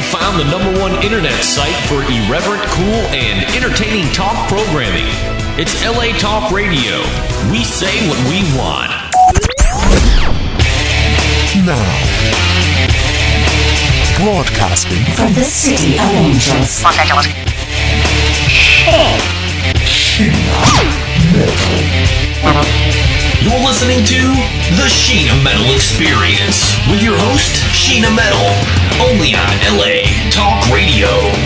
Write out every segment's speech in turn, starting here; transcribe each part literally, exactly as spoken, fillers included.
found the number one internet site for irreverent, cool, and entertaining talk programming. It's L A Talk Radio. We say what we want. Now, broadcasting from the City of Angels, Los Angeles. You're listening to The Sheena Metal Experience with your host, Sheena Metal, only on L A Talk Radio.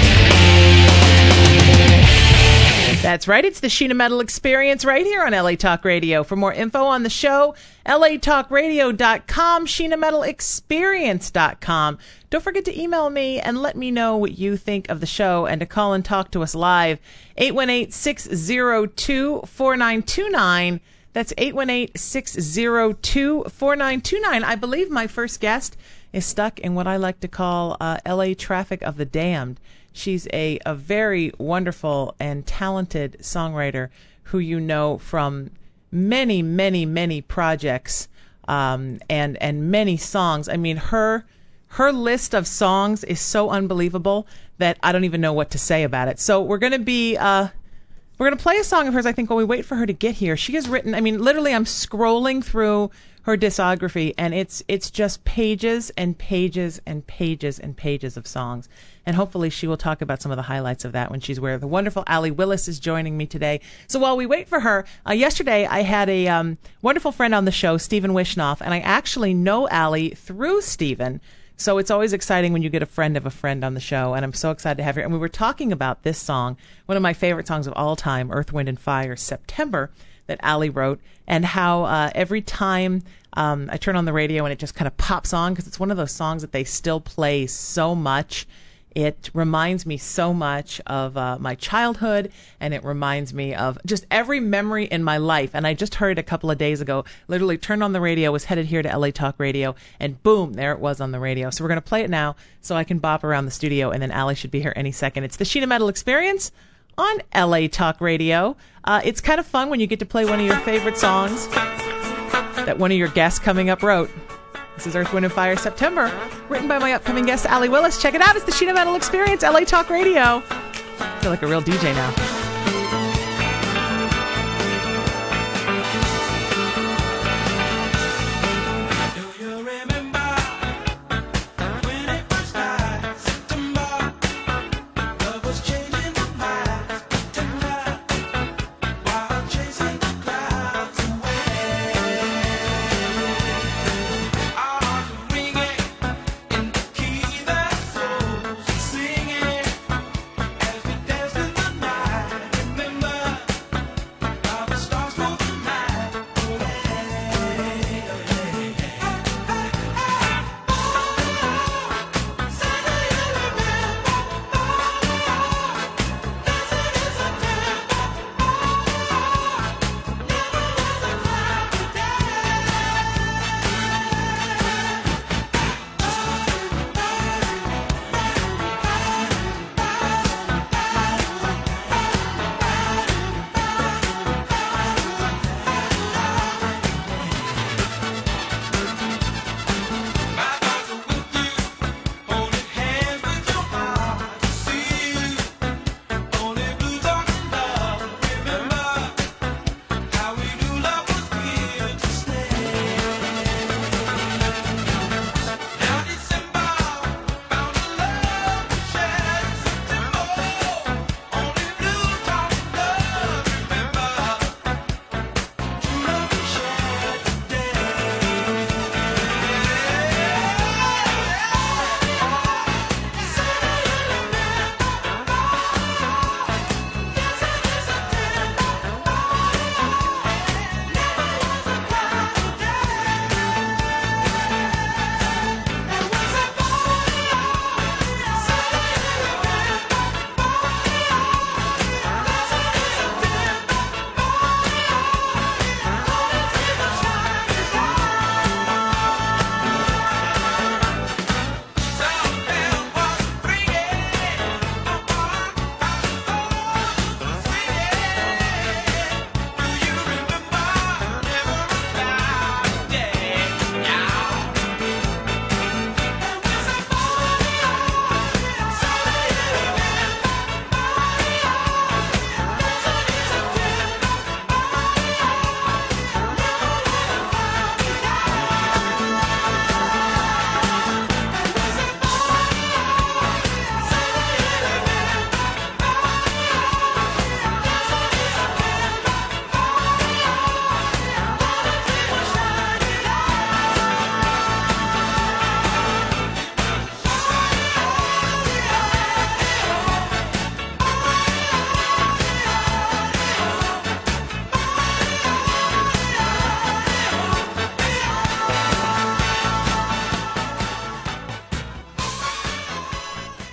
That's right. It's the Sheena Metal Experience right here on L A Talk Radio. For more info on the show, L A talk radio dot com, Sheena Metal Experience dot com. Don't forget to email me and let me know what you think of the show and to call and talk to us live. eight one eight, six zero two, four nine two nine. That's eight one eight, six zero two, four nine two nine. I believe my first guest is stuck in what I like to call uh, L A traffic of the damned. She's a, a very wonderful and talented songwriter who you know from many, many, many projects um, and and many songs. I mean, her her list of songs is so unbelievable that I don't even know what to say about it. So we're going to be uh, we're going to play a song of hers, I think, while we wait for her to get here. She has written, I mean, literally, I'm scrolling through her discography, and it's it's just pages and pages and pages and pages of songs. And hopefully she will talk about some of the highlights of that when she's where the wonderful Allie Willis is joining me today. So while we wait for her, uh, yesterday I had a um, wonderful friend on the show, Stephen Wishnoff, and I actually know Allie through Stephen. So it's always exciting when you get a friend of a friend on the show, and I'm so excited to have her. And we were talking about this song, one of my favorite songs of all time, Earth, Wind and Fire, September, that Allie wrote, and how uh, every time um, I turn on the radio and it just kind of pops on, because it's one of those songs that they still play so much. It reminds me so much of uh, my childhood, and it reminds me of just every memory in my life. And I just heard it a couple of days ago, literally turned on the radio, was headed here to L A Talk Radio, and boom, there it was on the radio. So we're going to play it now so I can bop around the studio, and then Allie should be here any second. It's the Sheena Metal Experience on L A Talk Radio. Uh, it's kind of fun when you get to play one of your favorite songs that one of your guests coming up wrote. This is Earth, Wind and Fire, September, written by my upcoming guest, Allie Willis. Check it out. It's the Sheena Metal Experience, L A Talk Radio. I feel like a real D J now. Singing as we dance in the night.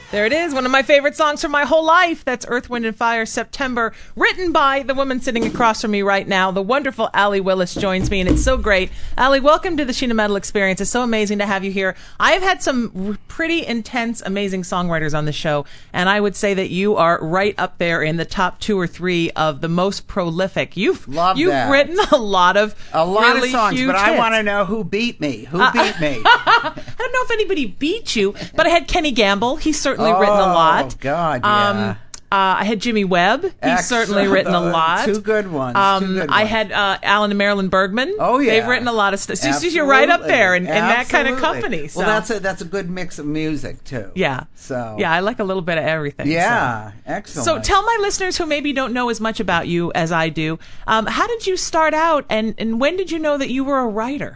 There it is, one of my favorite songs from my whole life. That's Earth, Wind and Fire, September, written by the woman sitting across from me right now. The wonderful Allie Willis joins me, and it's so great. Allie, welcome to the Sheena Metal Experience. It's so amazing to have you here. I have had some r- pretty intense, amazing songwriters on the show, and I would say that you are right up there in the top two or three of the most prolific. You've Love you've that. written a lot of A lot really of songs, huge but I hits. want to know who beat me. Who Uh, beat me? I don't know if anybody beat you, but I had Kenny Gamble. He's certainly written a lot. Oh, God, yeah. Um, uh, I had Jimmy Webb. He's Excellent. certainly written a lot. Two good ones. Um, Two good I ones. had uh, Alan and Marilyn Bergman. Oh, yeah. They've written a lot of stuff. So you're right up there in, in that kind of Absolutely. company. So. Well, that's a that's a good mix of music too. Yeah. So yeah, I like a little bit of everything. Yeah, So. excellent. So tell my listeners who maybe don't know as much about you as I do, um, how did you start out, and, and when did you know that you were a writer?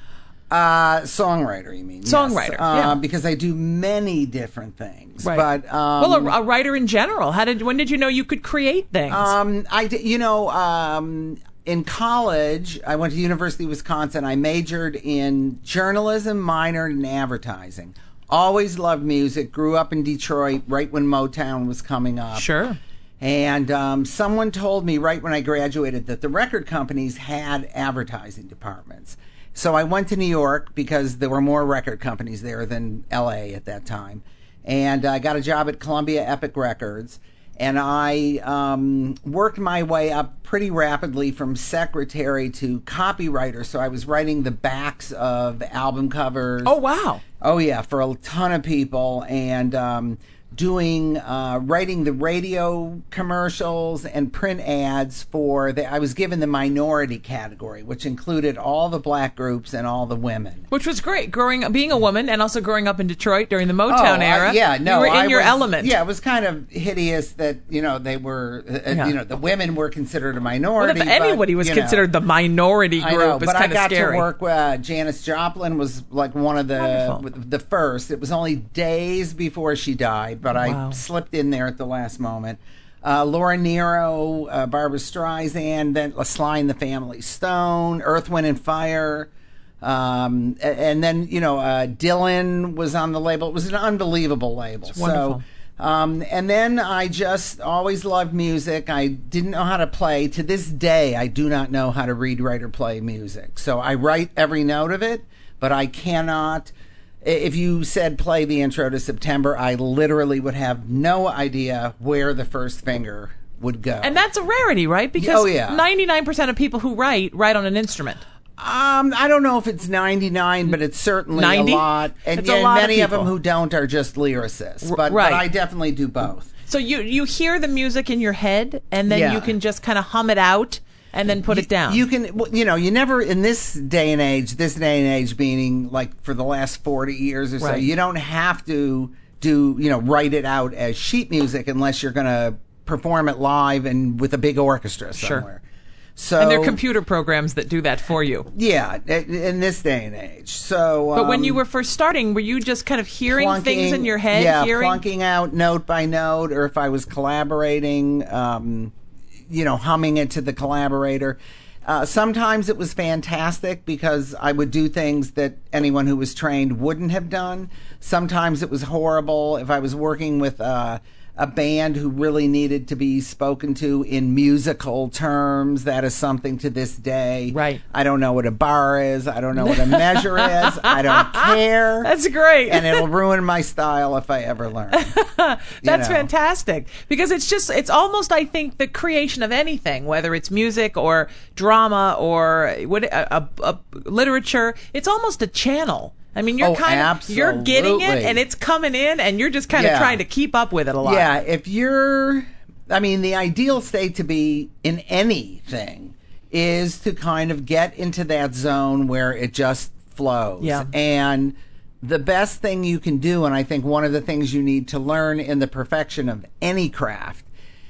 Uh, songwriter, you mean? Songwriter, yes. Uh, yeah. Because I do many different things. Right. But um, well, a, a writer in general. How did when did you know you could create things? Um, I did, you know, um, in college, I went to University of Wisconsin. I majored in journalism, minored in advertising. Always loved music. Grew up in Detroit right when Motown was coming up. Sure. And um, someone told me right when I graduated that the record companies had advertising departments. So I went to New York because there were more record companies there than L A at that time. And I got a job at Columbia Epic Records. And I um, worked my way up pretty rapidly from secretary to copywriter. So I was writing the backs of album covers. Oh, wow. Oh, yeah, for a ton of people. And um, doing, uh, writing the radio commercials and print ads for, the, I was given the minority category, which included all the black groups and all the women. Which was great, growing, being a woman and also growing up in Detroit during the Motown Oh, era. I, yeah, no, you were in I your was- element. Yeah, it was kind of hideous that you know they were, uh, Yeah. you know, the women were considered a Well, minority. if anybody but, was you know, considered the minority I group, know, it's but I kind of got scary. to work with uh, Janis Joplin was like one of the Wonderful. the first. It was only days before she died, but Wow. I slipped in there at the last moment. Uh, Laura Nero, uh, Barbra Streisand, then Sly and the Family Stone, Earth, Wind and Fire. Um, a- and then, you know, uh, Dylan was on the label. It was an unbelievable label. wonderful. So, um, and then I just always loved music. I didn't know how to play. To this day, I do not know how to read, write, or play music. So I write every note of it, but I cannot. If you said play the intro to September, I literally would have no idea where the first finger would go. And that's a rarity, right? Because Oh, yeah. ninety-nine percent of people who write, write on an instrument. Um, I don't know if it's ninety-nine, but it's certainly ninety? a lot. And, It's a and lot of many of, people. them who don't are just lyricists. R- But, right. but I definitely do both. So you, you hear the music in your head, and then Yeah. you can just kind of hum it out and then put You- it down. You can, well, you know, you never, in this day and age, this day and age meaning like for the last forty years or so, Right. you don't have to do, you know, write it out as sheet music unless you're going to perform it live and with a big orchestra Sure. somewhere. So, and there are computer programs that do that for you. yeah, in in this day and age. So, But when um, you were first starting, were you just kind of hearing things plunking- in your head? Yeah, hearing? plunking out note by note, or if I was collaborating, um, you know, humming it to the collaborator. Uh, sometimes it was fantastic because I would do things that anyone who was trained wouldn't have done. Sometimes it was horrible if I was working with uh, a band who really needed to be spoken to in musical terms. That is something to this day. Right. I don't know what a bar is. I don't know what a measure is. I don't care. That's great. And it'll ruin my style if I ever learn. That's know. fantastic because it's just it's almost I think the creation of anything, whether it's music or drama or what a, a, a literature, it's almost a channel. I mean, you're Oh, kind of you're getting it absolutely. and it's coming in and you're just kind of Yeah. trying to keep up with it a lot. Yeah, if you're, I mean, the ideal state to be in anything is to kind of get into that zone where it just flows. Yeah. And the best thing you can do, and I think one of the things you need to learn in the perfection of any craft,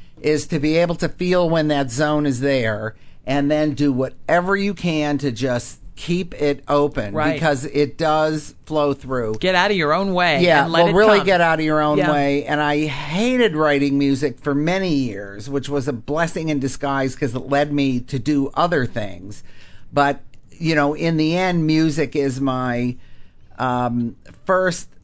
is to be able to feel when that zone is there and then do whatever you can to just keep it open. Right. Because it does flow through. Get out of your own way. Yeah, and let well, it really come. get out of your own Yeah. way. And I hated writing music for many years, which was a blessing in disguise because it led me to do other things. But, you know, in the end, music is my um, first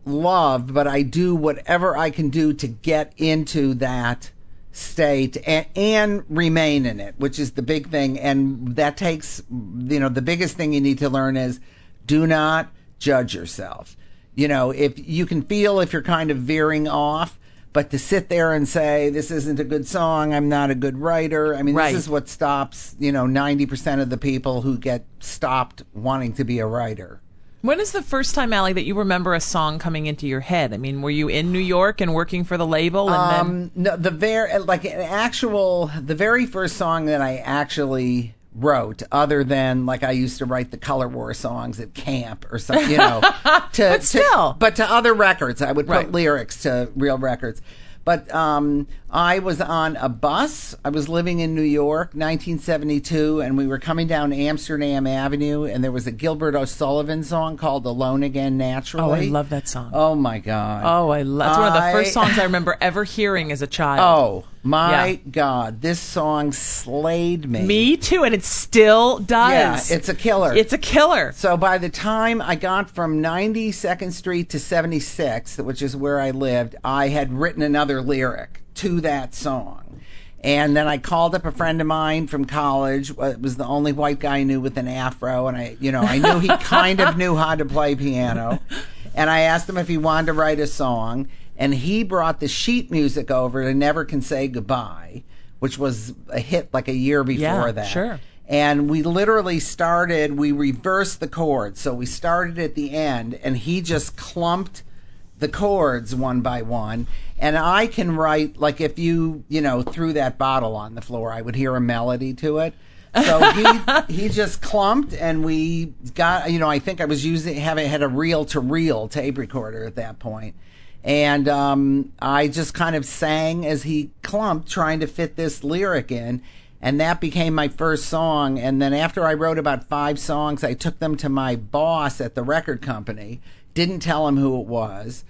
love, but I do whatever I can do to get into that state and, and remain in it, which is the big thing. And that takes, you know, the biggest thing you need to learn is do not judge yourself. You know, if you can feel if you're kind of veering off, but to sit there and say, this isn't a good song, I'm not a good writer. I mean, Right. this is what stops, you know, ninety percent of the people who get stopped wanting to be a writer. When is the first time, Allie, that you remember a song coming into your head? I mean, were you in New York and working for the label? And then... Um, no, the very, like an actual, the very first song that I actually wrote, other than like I used to write the Color War songs at camp or something, you know. to, But still. To, but to other records, I would put Right. lyrics to real records. But um, I was on a bus. I was living in New York, nineteen seventy-two, and we were coming down Amsterdam Avenue, and there was a Gilbert O'Sullivan song called Alone Again Naturally. Oh, I love that song. Oh, my God. Oh, I love. It's one of the I- first songs I remember ever hearing as a child. Oh, my Yeah. God. This song slayed me. Me too, and it still does. Yeah, it's a killer. It's a killer. So by the time I got from ninety-second Street to seventy-sixth, which is where I lived, I had written another lyric to that song. And then I called up a friend of mine from college. It was the only white guy I knew with an afro, and I, you know, I knew he kind of knew how to play piano. And I asked him if he wanted to write a song, and he brought the sheet music over to Never Can Say Goodbye, which was a hit like a year before Yeah, that. sure. And we literally started, we reversed the chords. So we started at the end, and he just clumped the chords one by one. And I can write, like if you, you know, threw that bottle on the floor, I would hear a melody to it. So he he just clumped, and we got, you know, I think I was using, having had a reel-to-reel tape recorder at that point. And um, I just kind of sang as he clumped, trying to fit this lyric in. And that became my first song. And then after I wrote about five songs, I took them to my boss at the record company. Didn't tell him who it was.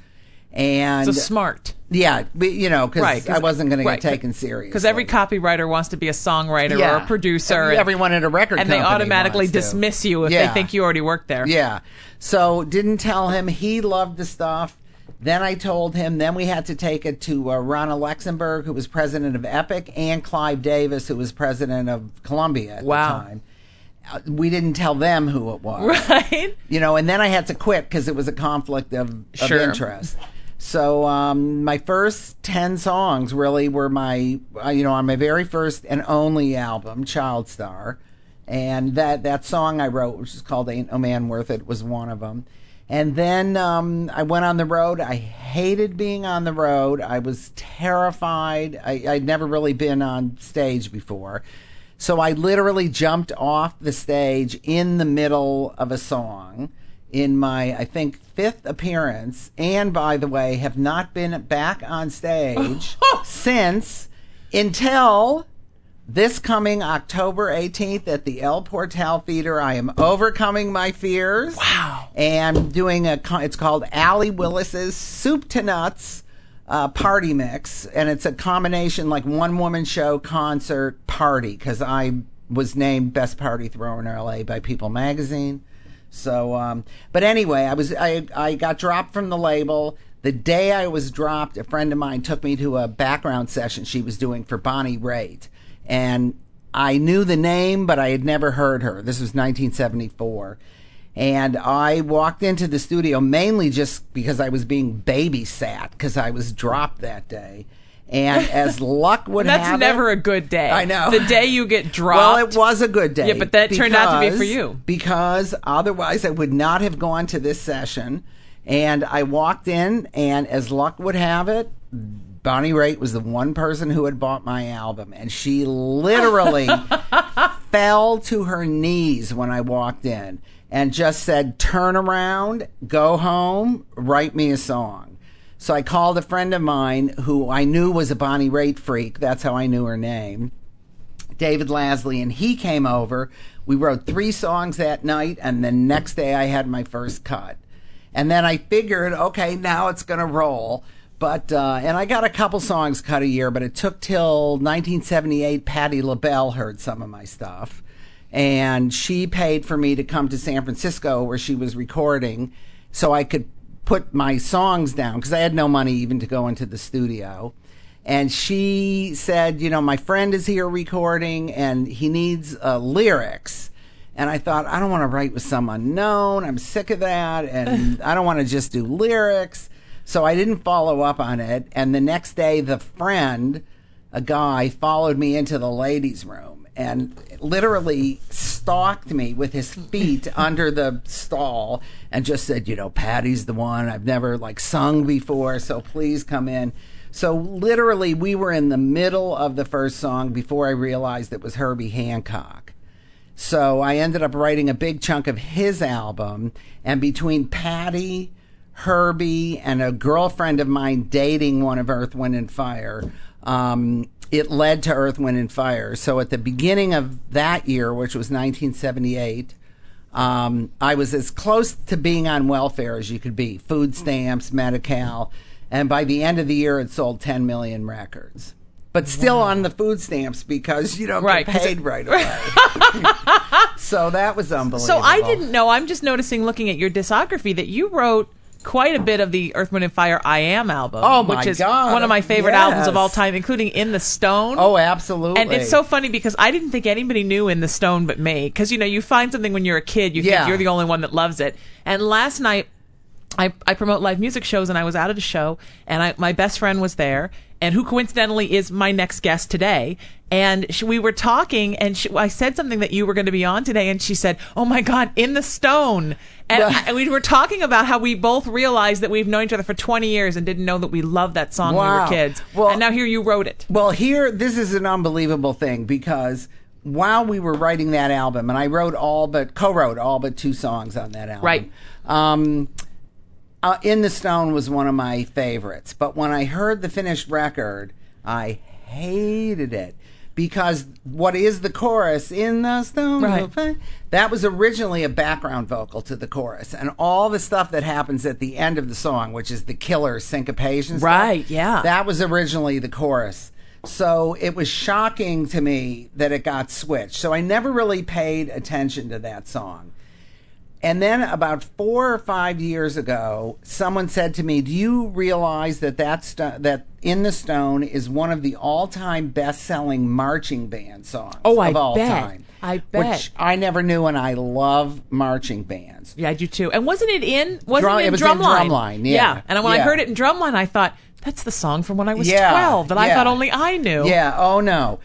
And So smart. yeah, but, you know, because Right, 'cause- I wasn't going to right, get taken seriously. Because every copywriter wants to be a songwriter Yeah. or a producer. Every- everyone at a record And they company automatically wants to. dismiss you if Yeah. they think you already worked there. Yeah. So didn't tell him. He loved the stuff. Then I told him. Then we had to take it to uh, Ronald Luxemburg, who was president of Epic, and Clive Davis, who was president of Columbia at Wow. the time. Uh, we didn't tell them who it was. Right? You know, and then I had to quit because it was a conflict of, of Sure. interest. So um, my first ten songs really were my, uh, you know, on my very first and only album, Child Star. And that, that song I wrote, which is called Ain't No Man Worth It, was one of them. And then um, I went on the road. I hated being on the road. I was terrified. I, I'd never really been on stage before. So I literally jumped off the stage in the middle of a song in my, I think, fifth appearance. And by the way, have not been back on stage since until this coming October eighteenth at the El Portal Theater. I am overcoming my fears. Wow. And doing a, co- it's called Allie Willis's Soup to Nuts uh, Party Mix. And it's a combination, like one woman show, concert, party, because I was named Best Party Thrower in L A by People Magazine. So, um, but anyway, I was, I, I got dropped from the label. The day I was dropped, a friend of mine took me to a background session she was doing for Bonnie Raitt. And I knew the name, but I had never heard her. This was nineteen seventy-four. And I walked into the studio mainly just because I was being babysat because I was dropped that day. And as luck would That's have never it, a good day. I know. The day you get dropped. well, it was a good day. Yeah, but that turned out to be for because- you. Because otherwise I would not have gone to this session. And I walked in, and as luck would have it, Bonnie Raitt was the one person who had bought my album. And she literally fell to her knees when I walked in and just said, turn around, go home, write me a song. So I called a friend of mine who I knew was a Bonnie Raitt freak. That's how I knew her name. David Lasley, and he came over. We wrote three songs that night, and the next day I had my first cut. And then I figured, okay, now it's going to roll. But, uh, and I got a couple songs cut a year, but it took till nineteen seventy-eight, Patti LaBelle heard some of my stuff. And she paid for me to come to San Francisco where she was recording so I could put my songs down because I had no money even to go into the studio. And she said, you know, my friend is here recording and he needs uh, lyrics. And I thought, I don't want to write with some unknown. I'm sick of that. And I don't want to just do lyrics. So I didn't follow up on it. And the next day, the friend, a guy, followed me into the ladies' room and literally stalked me with his feet under the stall and just said, you know, Patty's the one. I've never, like, sung before, so please come in. So literally, we were in the middle of the first song before I realized it was Herbie Hancock. So I ended up writing a big chunk of his album, and between Patty, Herbie, and a girlfriend of mine dating one of Earth, Wind, and Fire, um, it led to Earth, Wind, and Fire. So at the beginning of that year, which was nineteen seventy-eight, um, I was as close to being on welfare as you could be, food stamps, Medi-Cal. And by the end of the year, it sold ten million records. But still wow. on the food stamps because you don't right, get paid right away. So that was unbelievable. So I didn't know. I'm just noticing, looking at your discography, that you wrote quite a bit of the Earth, Wind, and Fire I Am album. Oh, my which is God. one of my favorite Yes. albums of all time, including In the Stone. Oh, absolutely. And it's so funny because I didn't think anybody knew In the Stone but me. Because, you know, you find something when you're a kid, you Yeah. think you're the only one that loves it. And last night, I, I promote live music shows, and I was out at a show, and I, my best friend was there, and who coincidentally is my next guest today. And she, we were talking, and she, I said something that you were going to be on today, and she said, "Oh my God, In the Stone." And, Well- and we were talking about how we both realized that we've known each other for twenty years and didn't know that we loved that song when we Wow. were kids. Well- and now here you wrote it. Well, here, this is an unbelievable thing because while we were writing that album, and I wrote all but, co-wrote all but two songs on that album. Right. Um, uh, In the Stone was one of my favorites. But when I heard the finished record, I hated it. Because what is the chorus, in the stone, Right. that was originally a background vocal to the chorus. And all the stuff that happens at the end of the song, which is the killer syncopation stuff, Right, yeah. that was originally the chorus. So it was shocking to me that it got switched. So I never really paid attention to that song. And then about four or five years ago, someone said to me, do you realize that that, st- that In the Stone is one of the all-time best-selling marching band songs Oh, of I all bet. time? I bet. Which I never knew, and I love marching bands. Yeah, I do too. And wasn't it in, wasn't Drum- it in it was in Drumline? Drumline, yeah. And when Yeah. I heard it in Drumline, I thought, that's the song from when I was Yeah, twelve that I yeah. thought only I knew. Yeah, oh no.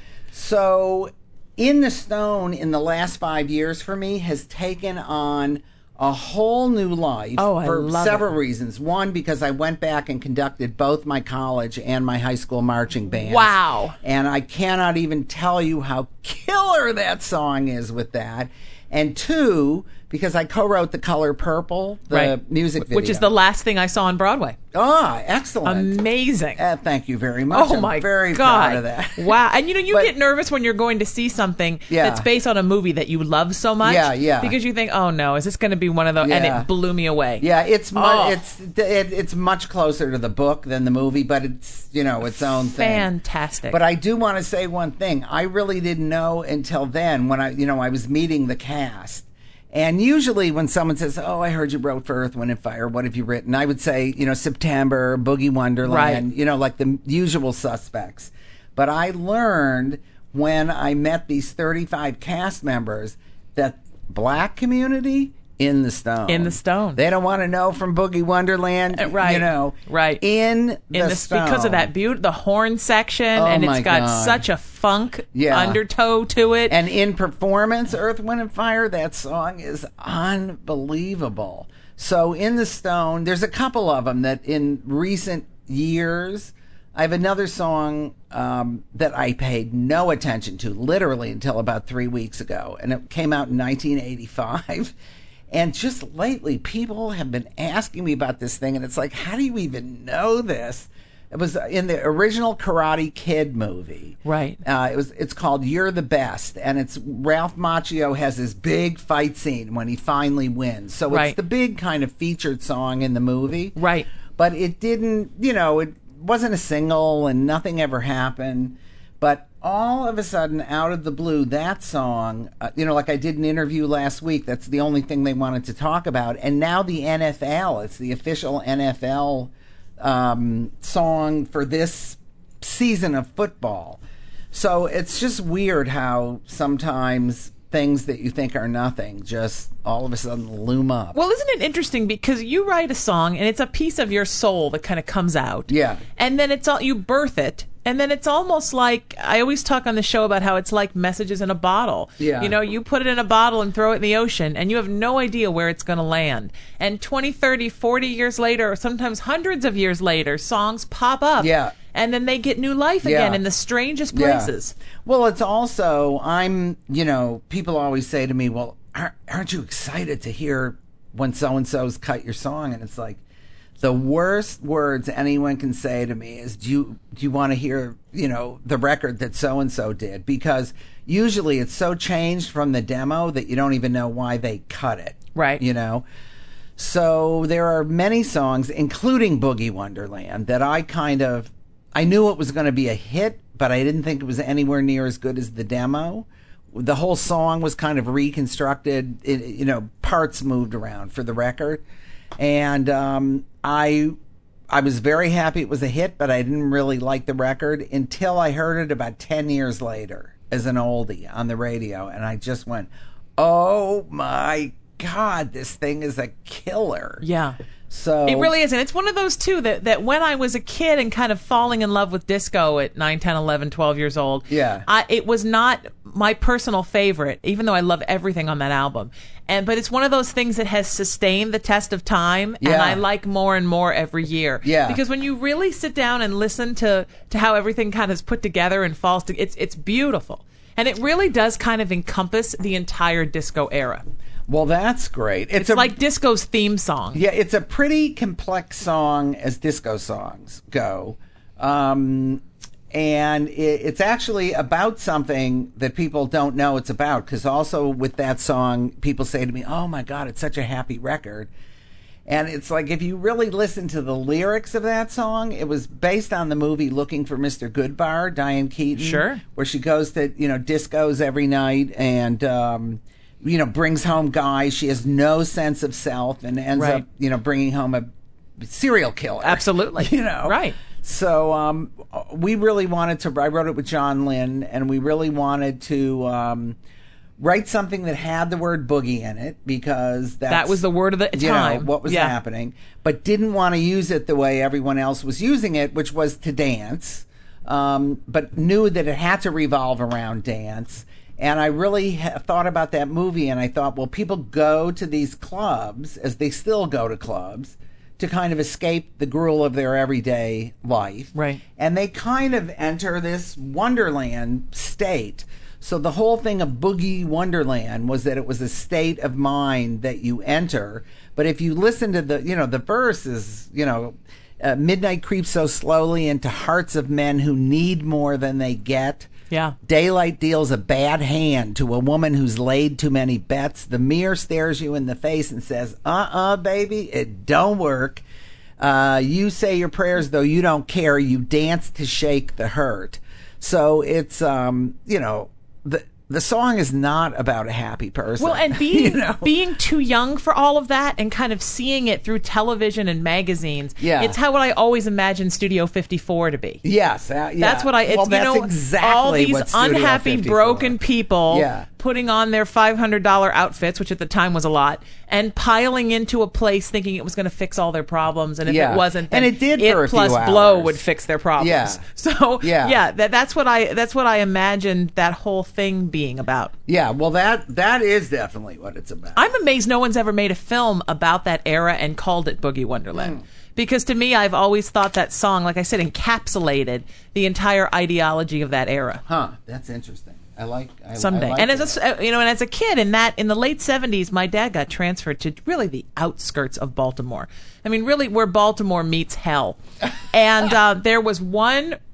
So In the Stone in the last five years for me has taken on a whole new life Oh, I for love several it. reasons. One, because I went back and conducted both my college and my high school marching bands. Wow. And I cannot even tell you how killer that song is with that. And two, because I co-wrote The Color Purple, the Right. music video. Which is the last thing I saw on Broadway. Ah, excellent. Amazing. Uh, thank you very much. Oh I'm my very God. proud of that. Wow. And you know, you But- get nervous when you're going to see something Yeah. that's based on a movie that you love so much. Yeah, yeah. Because you think, oh no, is this going to be one of those? And Yeah. it blew me away. Yeah, it's mu- Oh. it's it, it's much closer to the book than the movie, but it's, you know, its own thing. Fantastic. But I do want to say one thing. I really didn't know until then when I, you know, I was meeting the cast. And usually when someone says, "Oh, I heard you wrote for Earth, Wind, and Fire. What have you written?" I would say, you know, September, Boogie Wonderland, Right. you know, like the usual suspects. But I learned when I met these thirty-five cast members that black community, In the Stone. In the Stone. They don't want to know from Boogie Wonderland, Uh, right. you know. Right. In the, in the, Stone. because of that beauty, the horn section, Oh, and my it's got God. such a funk Yeah. undertow to it. And in performance, Earth, Wind, and Fire, that song is unbelievable. So In the Stone, there's a couple of them that in recent years, I have another song um, that I paid no attention to, literally until about three weeks ago. And it came out in nineteen eighty-five. And just lately, people have been asking me about this thing. And it's like, how do you even know this? It was in the original Karate Kid movie. Right. Uh, it was. It's called "You're the Best," and it's Ralph Macchio has this big fight scene when he finally wins. So Right. it's the big kind of featured song in the movie. Right. But it didn't. You know, it wasn't a single, and nothing ever happened. But all of a sudden, out of the blue, that song, uh, you know, like I did an interview last week, that's the only thing they wanted to talk about. And now the N F L, it's the official N F L um, song for this season of football. So it's just weird how sometimes things that you think are nothing just all of a sudden loom up. Well, isn't it interesting because you write a song and it's a piece of your soul that kind of comes out. Yeah. And then it's all you birth it. And then it's almost like, I always talk on the show about how it's like messages in a bottle. Yeah. You know, you put it in a bottle and throw it in the ocean, and you have no idea where it's going to land. And twenty, thirty, forty years later, or sometimes hundreds of years later, songs pop up. Yeah. And then they get new life Yeah. again in the strangest places. Yeah. Well, it's also, I'm, you know, people always say to me, well, aren't, aren't you excited to hear when so-and-so's cut your song? And it's like, the worst words anyone can say to me is, do you do you want to hear, you know, the record that so-and-so did? Because usually it's so changed from the demo that you don't even know why they cut it. Right. You know? So there are many songs, including Boogie Wonderland, that I kind of, I knew it was going to be a hit, but I didn't think it was anywhere near as good as the demo. The whole song was kind of reconstructed, it, you know, parts moved around for the record. And um, I I was very happy it was a hit, but I didn't really like the record until I heard it about ten years later as an oldie on the radio. And I just went, oh my God, this thing is a killer. Yeah. So It really is. And it's one of those, too, that, that when I was a kid and kind of falling in love with disco at nine, ten, eleven, twelve years old, Yeah. I, it was not my personal favorite, even though I love everything on that album. And But it's one of those things that has sustained the test of time, and Yeah. I like more and more every year. Yeah. Because when you really sit down and listen to, to how everything kind of is put together and falls together, it's, it's beautiful. And it really does kind of encompass the entire disco era. Well, that's great. It's, a, like disco's theme song. Yeah, it's a pretty complex song as disco songs go. Um, and it, it's actually about something that people don't know it's about. Because also with that song, people say to me, oh my God, it's such a happy record. And it's like, if you really listen to the lyrics of that song, it was based on the movie Looking for Mister Goodbar, Diane Keaton. Sure. Where she goes to, you know, discos every night and... Um, you know, brings home guys. She has no sense of self and ends Right. up, you know, bringing home a serial killer. Absolutely. You know? Right. So um, we really wanted to, I wrote it with John Lynn, and we really wanted to um, write something that had the word boogie in it because that's, That was the word of the you time. know, what was Yeah. happening, but didn't want to use it the way everyone else was using it, which was to dance, um, but knew that it had to revolve around dance. And I really ha- thought about that movie, and I thought, well, people go to these clubs, as they still go to clubs, to kind of escape the gruel of their everyday life. Right. And they kind of enter this wonderland state. So the whole thing of Boogie Wonderland was that it was a state of mind that you enter. But if you listen to the, you know, the verse is, you know, uh, midnight creeps so slowly into hearts of men who need more than they get. Yeah. Daylight deals a bad hand to a woman who's laid too many bets. The mirror stares you in the face and says, uh-uh, baby, it don't work. Uh, you say your prayers, though you don't care. You dance to shake the hurt. So it's, um, you know, the the song is not about a happy person. Well, and being you know? being too young for all of that and kind of seeing it through television and magazines, Yeah. it's how what I always imagined Studio fifty-four to be. Yes, uh, yeah. That's what I. It's, well, that's you know, exactly all these what Studio unhappy, fifty-four. broken people Yeah. putting on their five hundred dollar outfits, which at the time was a lot, and piling into a place thinking it was going to fix all their problems, and if Yeah. it wasn't, And then it did it for a few plus blow hours. would fix their problems. Yeah. So Yeah. yeah, that, that's what I that's what I imagined that whole thing being about. Yeah, well, that that is definitely what it's about. I'm amazed no one's ever made a film about that era and called it Boogie Wonderland. Mm. Because to me, I've always thought that song, like I said, encapsulated the entire ideology of that era. Huh, that's interesting. I like I, Someday, I like and that. as a, you know, and as a kid, in that in the late seventies, my dad got transferred to really the outskirts of Baltimore. I mean, really where Baltimore meets hell. And uh, there was one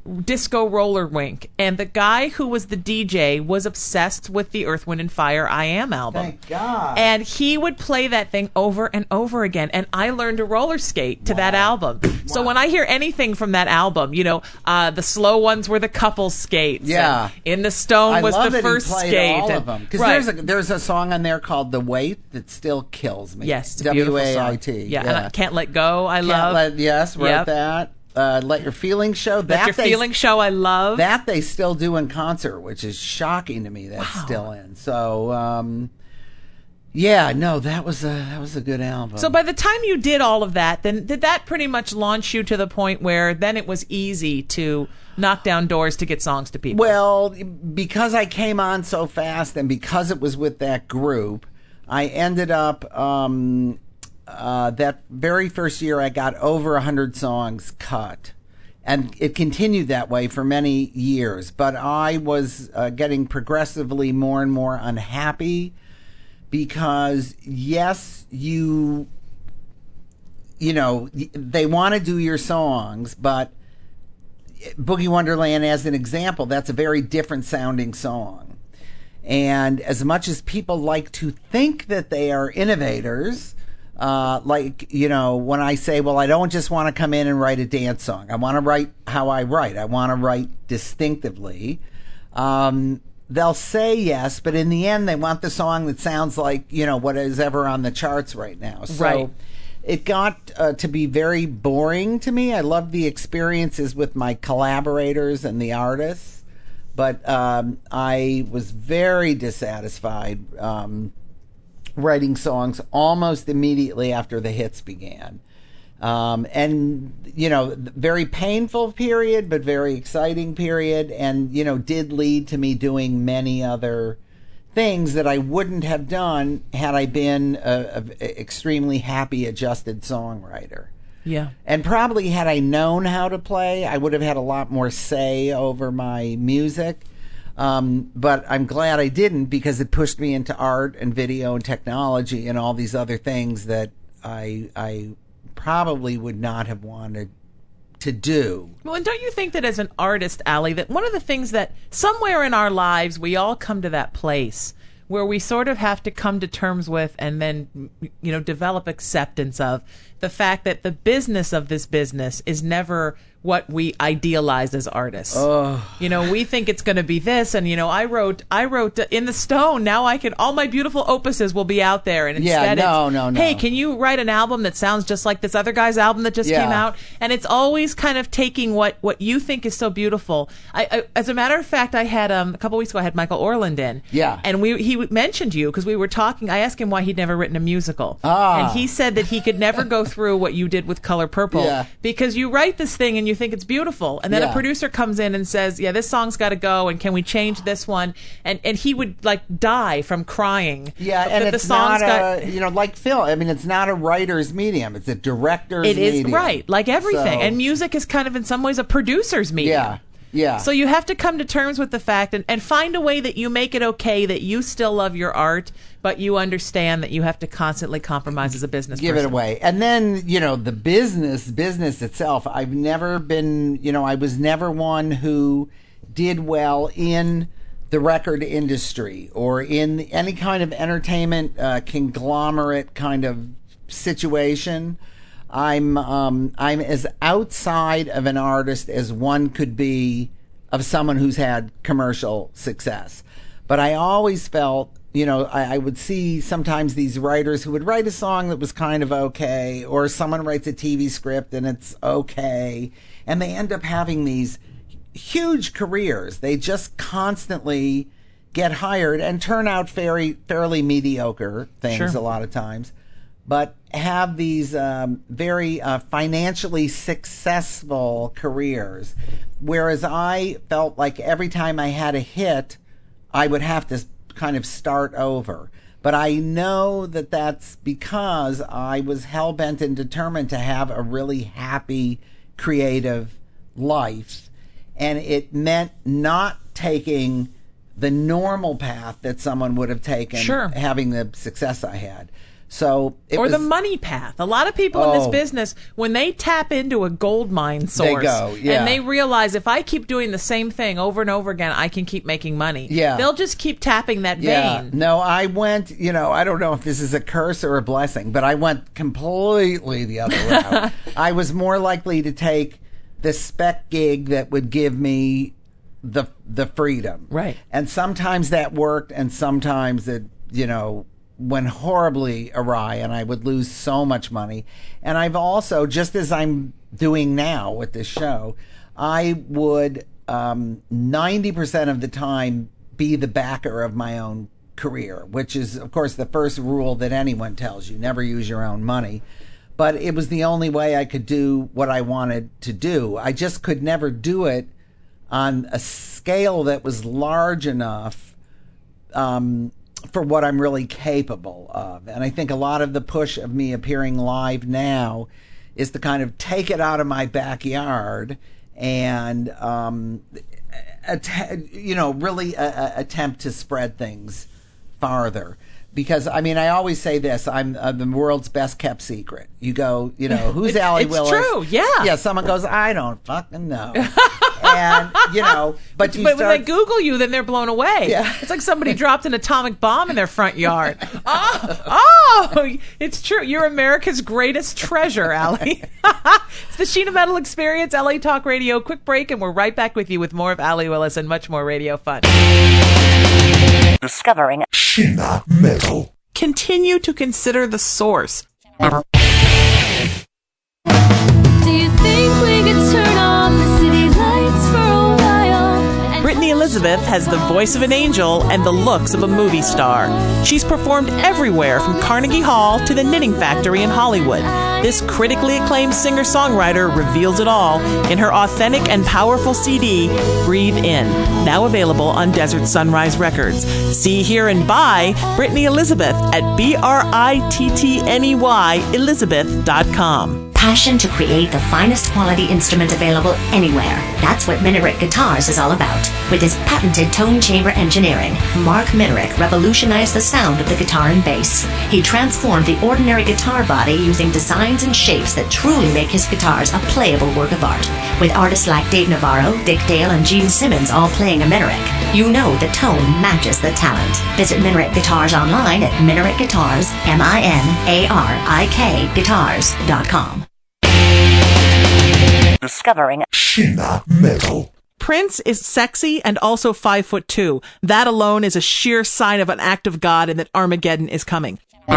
disco roller rink, and the guy who was the D J was obsessed with the Earth, Wind and Fire I Am album. Thank God. And he would play that thing over and over again, and I learned to roller skate to Wow. that album. Wow. So when I hear anything from that album, you know, uh, the slow ones were the couple skates. Yeah. And In the Stone I was love the that first he played skate. all and, of them. Because right. there's a there's a song on there called "The Wait" that still kills me. Yes, it's a beautiful W A I song. T. Yeah, and I Can't Let Go. I Can't love. Let, yes, wrote Yep. that. Uh, Let Your Feelings Show. Let that Your they, Feelings Show. I love. That they still do in concert, which is shocking to me. That's Wow. still in. So, um, yeah, no, that was a that was a good album. So by the time you did all of that, then did that pretty much launch you to the point where then it was easy to knock down doors to get songs to people? Well, because I came on so fast and because it was with that group, I ended up, um, uh, that very first year, I got over one hundred songs cut. And it continued that way for many years. But I was uh, getting progressively more and more unhappy because, yes, you, you know, they want to do your songs, but Boogie Wonderland, as an example, that's a very different sounding song. And as much as people like to think that they are innovators, uh, like, you know, when I say, well, I don't just want to come in and write a dance song. I want to write how I write. I want to write distinctively. Um, they'll say yes, but in the end, they want the song that sounds like, you know, what is ever on the charts right now. So, right. It got uh, to be very boring to me. I loved the experiences with my collaborators and the artists, but um, I was very dissatisfied um, writing songs almost immediately after the hits began. Um, and, you know, very painful period, but very exciting period, and, you know, did lead to me doing many other things that I wouldn't have done had I been a, a extremely happy, adjusted songwriter. Yeah. And probably had I known how to play, I would have had a lot more say over my music. Um, but I'm glad I didn't, because it pushed me into art and video and technology and all these other things that I I probably would not have wanted to do. Well, and don't you think that as an artist, Allie, that one of the things that somewhere in our lives we all come to that place where we sort of have to come to terms with and then, you know, develop acceptance of the fact that the business of this business is never what we idealize as artists. Oh. You know, we think it's going to be this, and you know, I wrote, I wrote In the Stone. Now I can, all my beautiful opuses will be out there, and instead, yeah, no, it's, no, no. hey, can you write an album that sounds just like this other guy's album that just Yeah. came out? And it's always kind of taking what what you think is so beautiful. I, I as a matter of fact, I had um a couple weeks ago, I had Michael Orland in, Yeah. and we he mentioned you because we were talking. I asked him why he'd never written a musical, Ah. and he said that he could never go through what you did with Color Purple Yeah. because you write this thing and you think it's beautiful. And then Yeah. a producer comes in and says, yeah, this song's got to go, and can we change this one? And and he would like die from crying. Yeah, that and the it's song's not got, a, you know, like film. I mean, it's not a writer's medium. It's a director's it is medium. right, like everything. So- And music is kind of in some ways a producer's medium. Yeah, yeah. So you have to come to terms with the fact and, and find a way that you make it okay that you still love your art, but you understand that you have to constantly compromise as a business give person. it away. And then, you know, the business, business itself, I've never been, you know, I was never one who did well in the record industry or in any kind of entertainment uh, conglomerate kind of situation. I'm um, I'm as outside of an artist as one could be of someone who's had commercial success. But I always felt, you know, I, I would see sometimes these writers who would write a song that was kind of okay, or someone writes a T V script and it's okay, and they end up having these huge careers. They just constantly get hired and turn out very fairly mediocre things Sure. a lot of times, but have these um, very uh, financially successful careers. Whereas I felt like every time I had a hit, I would have to kind of start over. But I know that that's because I was hell-bent and determined to have a really happy, creative life. And it meant not taking the normal path that someone would have taken, Sure. having the success I had. So it or was, the money path. A lot of people in this Oh. business, when they tap into a gold mine source, go, yeah. and they realize if I keep doing the same thing over and over again, I can keep making money. Yeah. They'll just keep tapping that Yeah. vein. No, I went, you know, I don't know if this is a curse or a blessing, but I went completely the other route. I was more likely to take the spec gig that would give me the the freedom. Right. And sometimes that worked, and sometimes it, you know, went horribly awry, and I would lose so much money. And I've also, just as I'm doing now with this show, I would um, ninety percent of the time be the backer of my own career, which is, of course, the first rule that anyone tells you, never use your own money. But it was the only way I could do what I wanted to do. I just could never do it on a scale that was large enough um, for what I'm really capable of. And I think a lot of the push of me appearing live now is to kind of take it out of my backyard and, um, att- you know, really uh, uh, attempt to spread things farther. Because, I mean, I always say this, I'm, I'm the world's best kept secret. You go, you know, who's It's- Allie it's Willis? true, yeah. Yeah, someone goes, I don't fucking know. And, you know, but you But start... when they Google you, then they're blown away. Yeah. It's like somebody dropped an atomic bomb in their front yard. Oh, oh, it's true. You're America's greatest treasure, Allie. It's the Sheena Metal Experience, L A Talk Radio. Quick break, and we're right back with you with more of Allie Willis and much more radio fun. Discovering Sheena Metal. Continue to consider the source. Do you think we could turn off the city lights for a while? Brittany Elizabeth has the voice of an angel and the looks of a movie star. She's performed everywhere from Carnegie Hall to the Knitting Factory in Hollywood. This critically acclaimed singer-songwriter reveals it all in her authentic and powerful C D, Breathe In, now available on Desert Sunrise Records. See, hear, and buy Brittany Elizabeth at B R I T T N E Y Elizabeth dot com. passion to create the finest quality instrument available anywhere. That's what Minerick Guitars is all about. With his patented tone chamber engineering, Mark Minerick revolutionized the sound of the guitar and bass. He transformed the ordinary guitar body using designs and shapes that truly make his guitars a playable work of art. With artists like Dave Navarro, Dick Dale, and Gene Simmons all playing a Minerick, you know the tone matches the talent. Visit Minerick Guitars online at Minerick Guitars, M I N A R I K guitars dot com. Discovering Sheena Metal. Prince is sexy and also five foot two. That alone is a sheer sign of an act of God and that Armageddon is coming.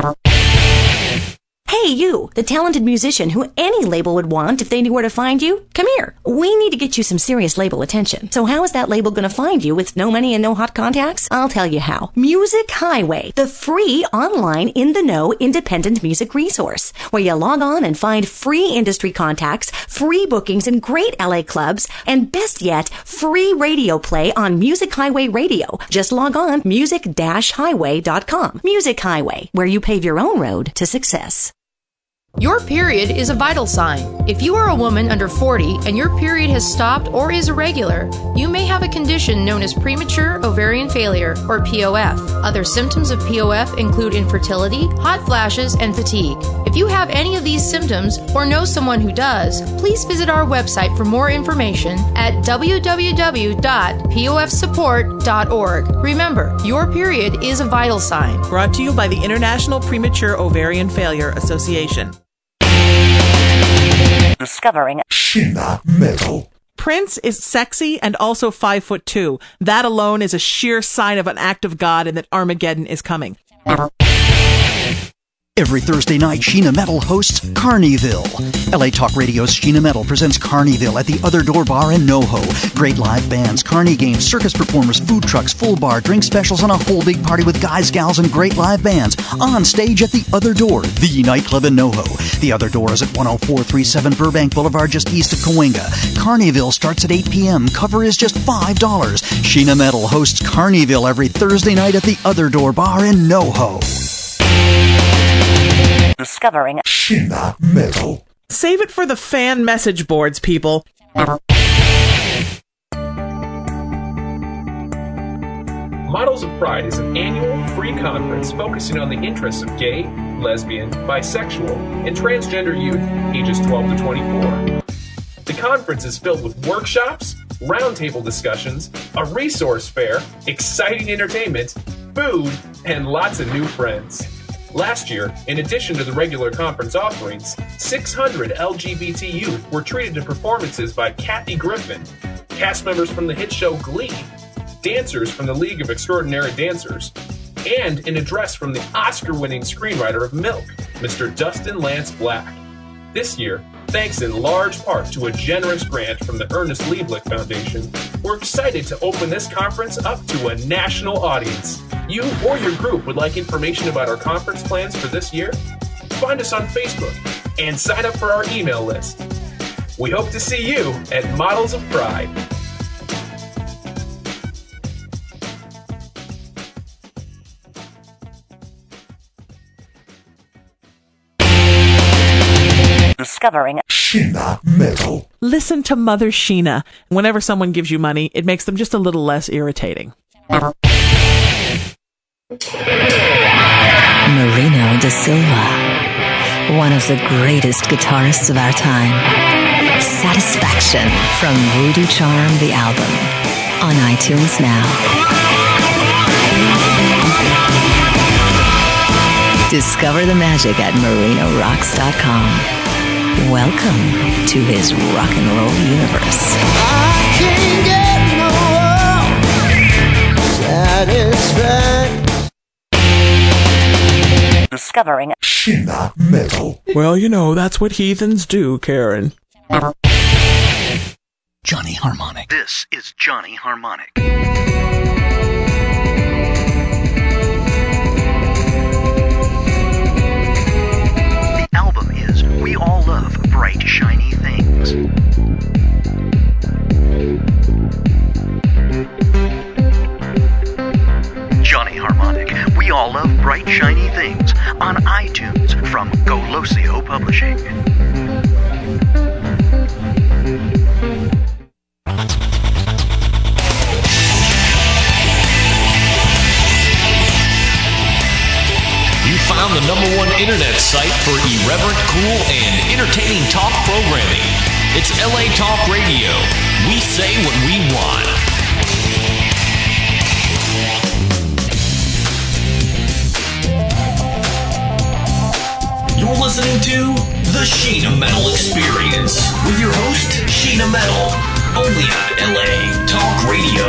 Hey, you, the talented musician who any label would want if they knew where to find you. Come here. We need to get you some serious label attention. So how is that label going to find you with no money and no hot contacts? I'll tell you how. Music Highway, the free online in-the-know independent music resource, where you log on and find free industry contacts, free bookings in great L A clubs, and best yet, free radio play on Music Highway Radio. Just log on music dash highway dot com. Music Highway, where you pave your own road to success. Your period is a vital sign. If you are a woman under forty and your period has stopped or is irregular, you may have a condition known as premature ovarian failure, or P O F. Other symptoms of P O F include infertility, hot flashes, and fatigue. If you have any of these symptoms or know someone who does, please visit our website for more information at w w w dot p o f support dot org. Remember, your period is a vital sign. Brought to you by the International Premature Ovarian Failure Association. Discovering Sheena Metal. Prince is sexy and also five foot two. That alone is a sheer sign of an act of God and that Armageddon is coming. Every Thursday night, Sheena Metal hosts Carneyville. L A Talk Radio's Sheena Metal presents Carneyville at the Other Door Bar in NoHo. Great live bands, carny games, circus performers, food trucks, full bar, drink specials, and a whole big party with guys, gals, and great live bands on stage at the Other Door, the nightclub in NoHo. The Other Door is at one oh four thirty-seven Burbank Boulevard, just east of Cahuenga. Carneyville starts at eight p.m. Cover is just five dollars. Sheena Metal hosts Carneyville every Thursday night at the Other Door Bar in NoHo. Discovering Sheena Metal. Save it for the fan message boards, people. Models of Pride is an annual free conference focusing on the interests of gay, lesbian, bisexual, and transgender youth ages twelve to twenty-four. The conference is filled with workshops, roundtable discussions, a resource fair, exciting entertainment, food, and lots of new friends. Last year, in addition to the regular conference offerings, six hundred L G B T youth were treated to performances by Kathy Griffin, cast members from the hit show Glee, dancers from the League of Extraordinary Dancers, and an address from the Oscar-winning screenwriter of Milk, Mister Dustin Lance Black. This year, thanks in large part to a generous grant from the Ernest Lieblich Foundation, we're excited to open this conference up to a national audience. You or your group would like information about our conference plans for this year? Find us on Facebook and sign up for our email list. We hope to see you at Models of Pride. Discovering Sheena Metal. Listen to Mother Sheena. Whenever someone gives you money, it makes them just a little less irritating. Marino da Silva, one of the greatest guitarists of our time. Satisfaction from Voodoo Charm, the album, on iTunes now. Discover the magic at marino rocks dot com. Welcome to his rock and roll universe. I can't get no satisfaction. Discovering Sheena Metal. Well, you know, that's what heathens do, Karen. Johnny Harmonic. This is Johnny Harmonic. The album is We All Love Bright Shiny Things. Johnny Harmonic, We All Love Bright Shiny Things, on iTunes from Golosio Publishing. You found the number one internet site for irreverent, cool, and entertaining talk programming. It's L A Talk Radio. We say what we want. You're listening to The Sheena Metal Experience with your host, Sheena Metal, only on L A Talk Radio.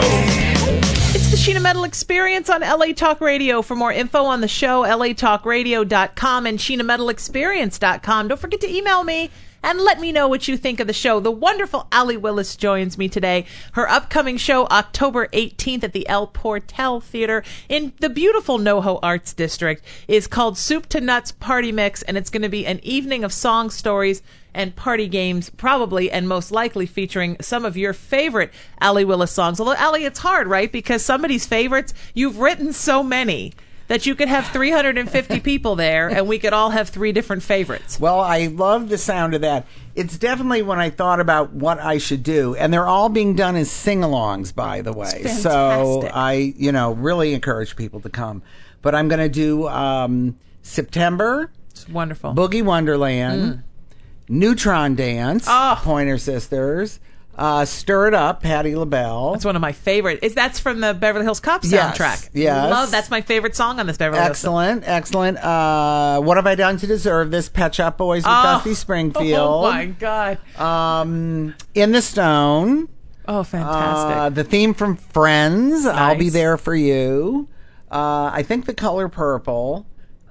It's the Sheena Metal Experience on L A Talk Radio. For more info on the show, L A talk radio dot com and sheena metal experience dot com. Don't forget to email me and let me know what you think of the show. The wonderful Allie Willis joins me today. Her upcoming show, October eighteenth at the El Portel Theater in the beautiful NoHo Arts District, is called Soup to Nuts Party Mix, and it's going to be an evening of song stories and party games, probably and most likely featuring some of your favorite Allie Willis songs. Although, Allie, it's hard, right? Because somebody's favorites, you've written so many that you could have three hundred fifty people there and we could all have three different favorites. Well, I love the sound of that. It's definitely when I thought about what I should do, and they're all being done as sing-alongs, by the way. So I, you know, really encourage people to come. But I'm going to do um, September. It's wonderful. Boogie Wonderland. Mm. Neutron Dance. Oh. Pointer Sisters. Uh, Stir It Up, Patti LaBelle. That's one of my favorite. Is that's from the Beverly Hills Cop Yes, soundtrack? yes. Love. That's my favorite song on this Beverly Hills. Excellent, excellent. Uh, What Have I Done to Deserve This? Pet Shop Boys with Oh. Dusty Springfield. Oh my God. Um, In the Stone. Oh, fantastic. Uh, the theme from Friends. Nice. I'll Be There for You. Uh, I think The Color Purple.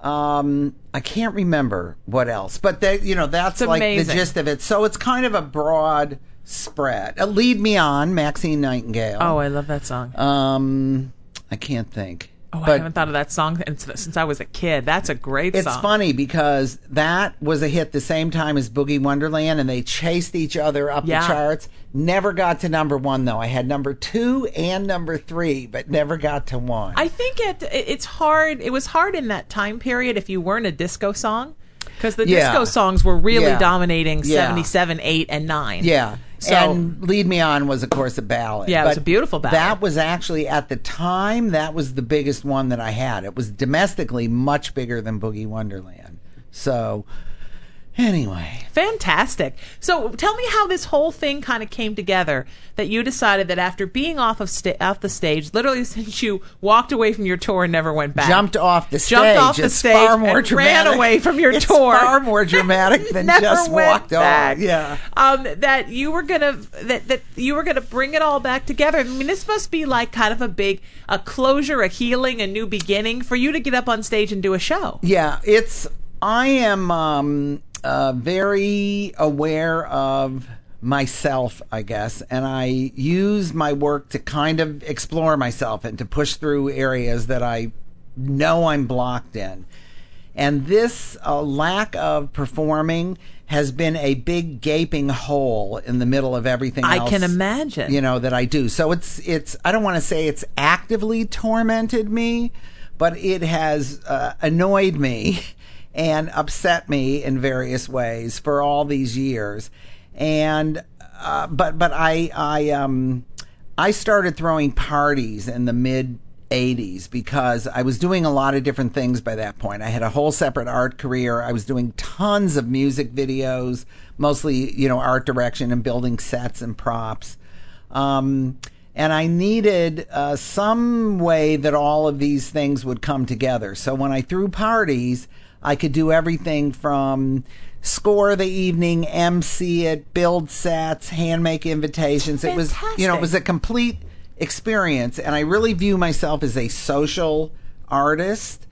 Um, I can't remember what else, but they, you know, that's It's like amazing. the gist of it. So it's kind of a broad spread. Uh, Lead Me On, Maxine Nightingale. Oh, I love that song. Um, I can't think. Oh, but I haven't thought of that song since, since I was a kid. That's a great it's song. funny because that was a hit the same time as Boogie Wonderland, and they chased each other up Yeah. the charts. Never got to number one, though. I had number two and number three, but never got to one. I think it it's hard. It was hard in that time period if you weren't a disco song, because the Yeah. disco songs were really Yeah. dominating Yeah. seventy-seven, eight, and nine. Yeah. So, and Lead Me On was, of course, a ballad. Yeah, it was but a beautiful ballad. That was actually, at the time, that was the biggest one that I had. It was domestically much bigger than Boogie Wonderland. So, anyway. Fantastic. So tell me how this whole thing kind of came together, that you decided that after being off of sta- off the stage, literally since you walked away from your tour and never went back. Jumped off the stage. Jumped off the it's stage far more and dramatic. ran away from your it's tour. far more dramatic than Never just went walked back. off. Yeah. Um, that you were gonna that, that you were gonna bring it all back together. I mean, this must be like kind of a big a closure, a healing, a new beginning for you to get up on stage and do a show. Yeah, it's I am um Uh, very aware of myself, I guess, and I use my work to kind of explore myself and to push through areas that I know I'm blocked in. And this uh, lack of performing has been a big gaping hole in the middle of everything I else. can imagine. You know, that I do. So it's, it's, I don't want to say it's actively tormented me, but it has uh, annoyed me and upset me in various ways for all these years. And, uh, but, but I, I, um, I started throwing parties in the mid eighties because I was doing a lot of different things by that point. I had a whole separate art career. I was doing tons of music videos, mostly, you know, art direction and building sets and props. Um, and I needed uh, some way that all of these things would come together. So when I threw parties, I could do everything from score the evening, M C it, build sets, hand make invitations. Fantastic. It was, you know, it was a complete experience, and I really view myself as a social artist.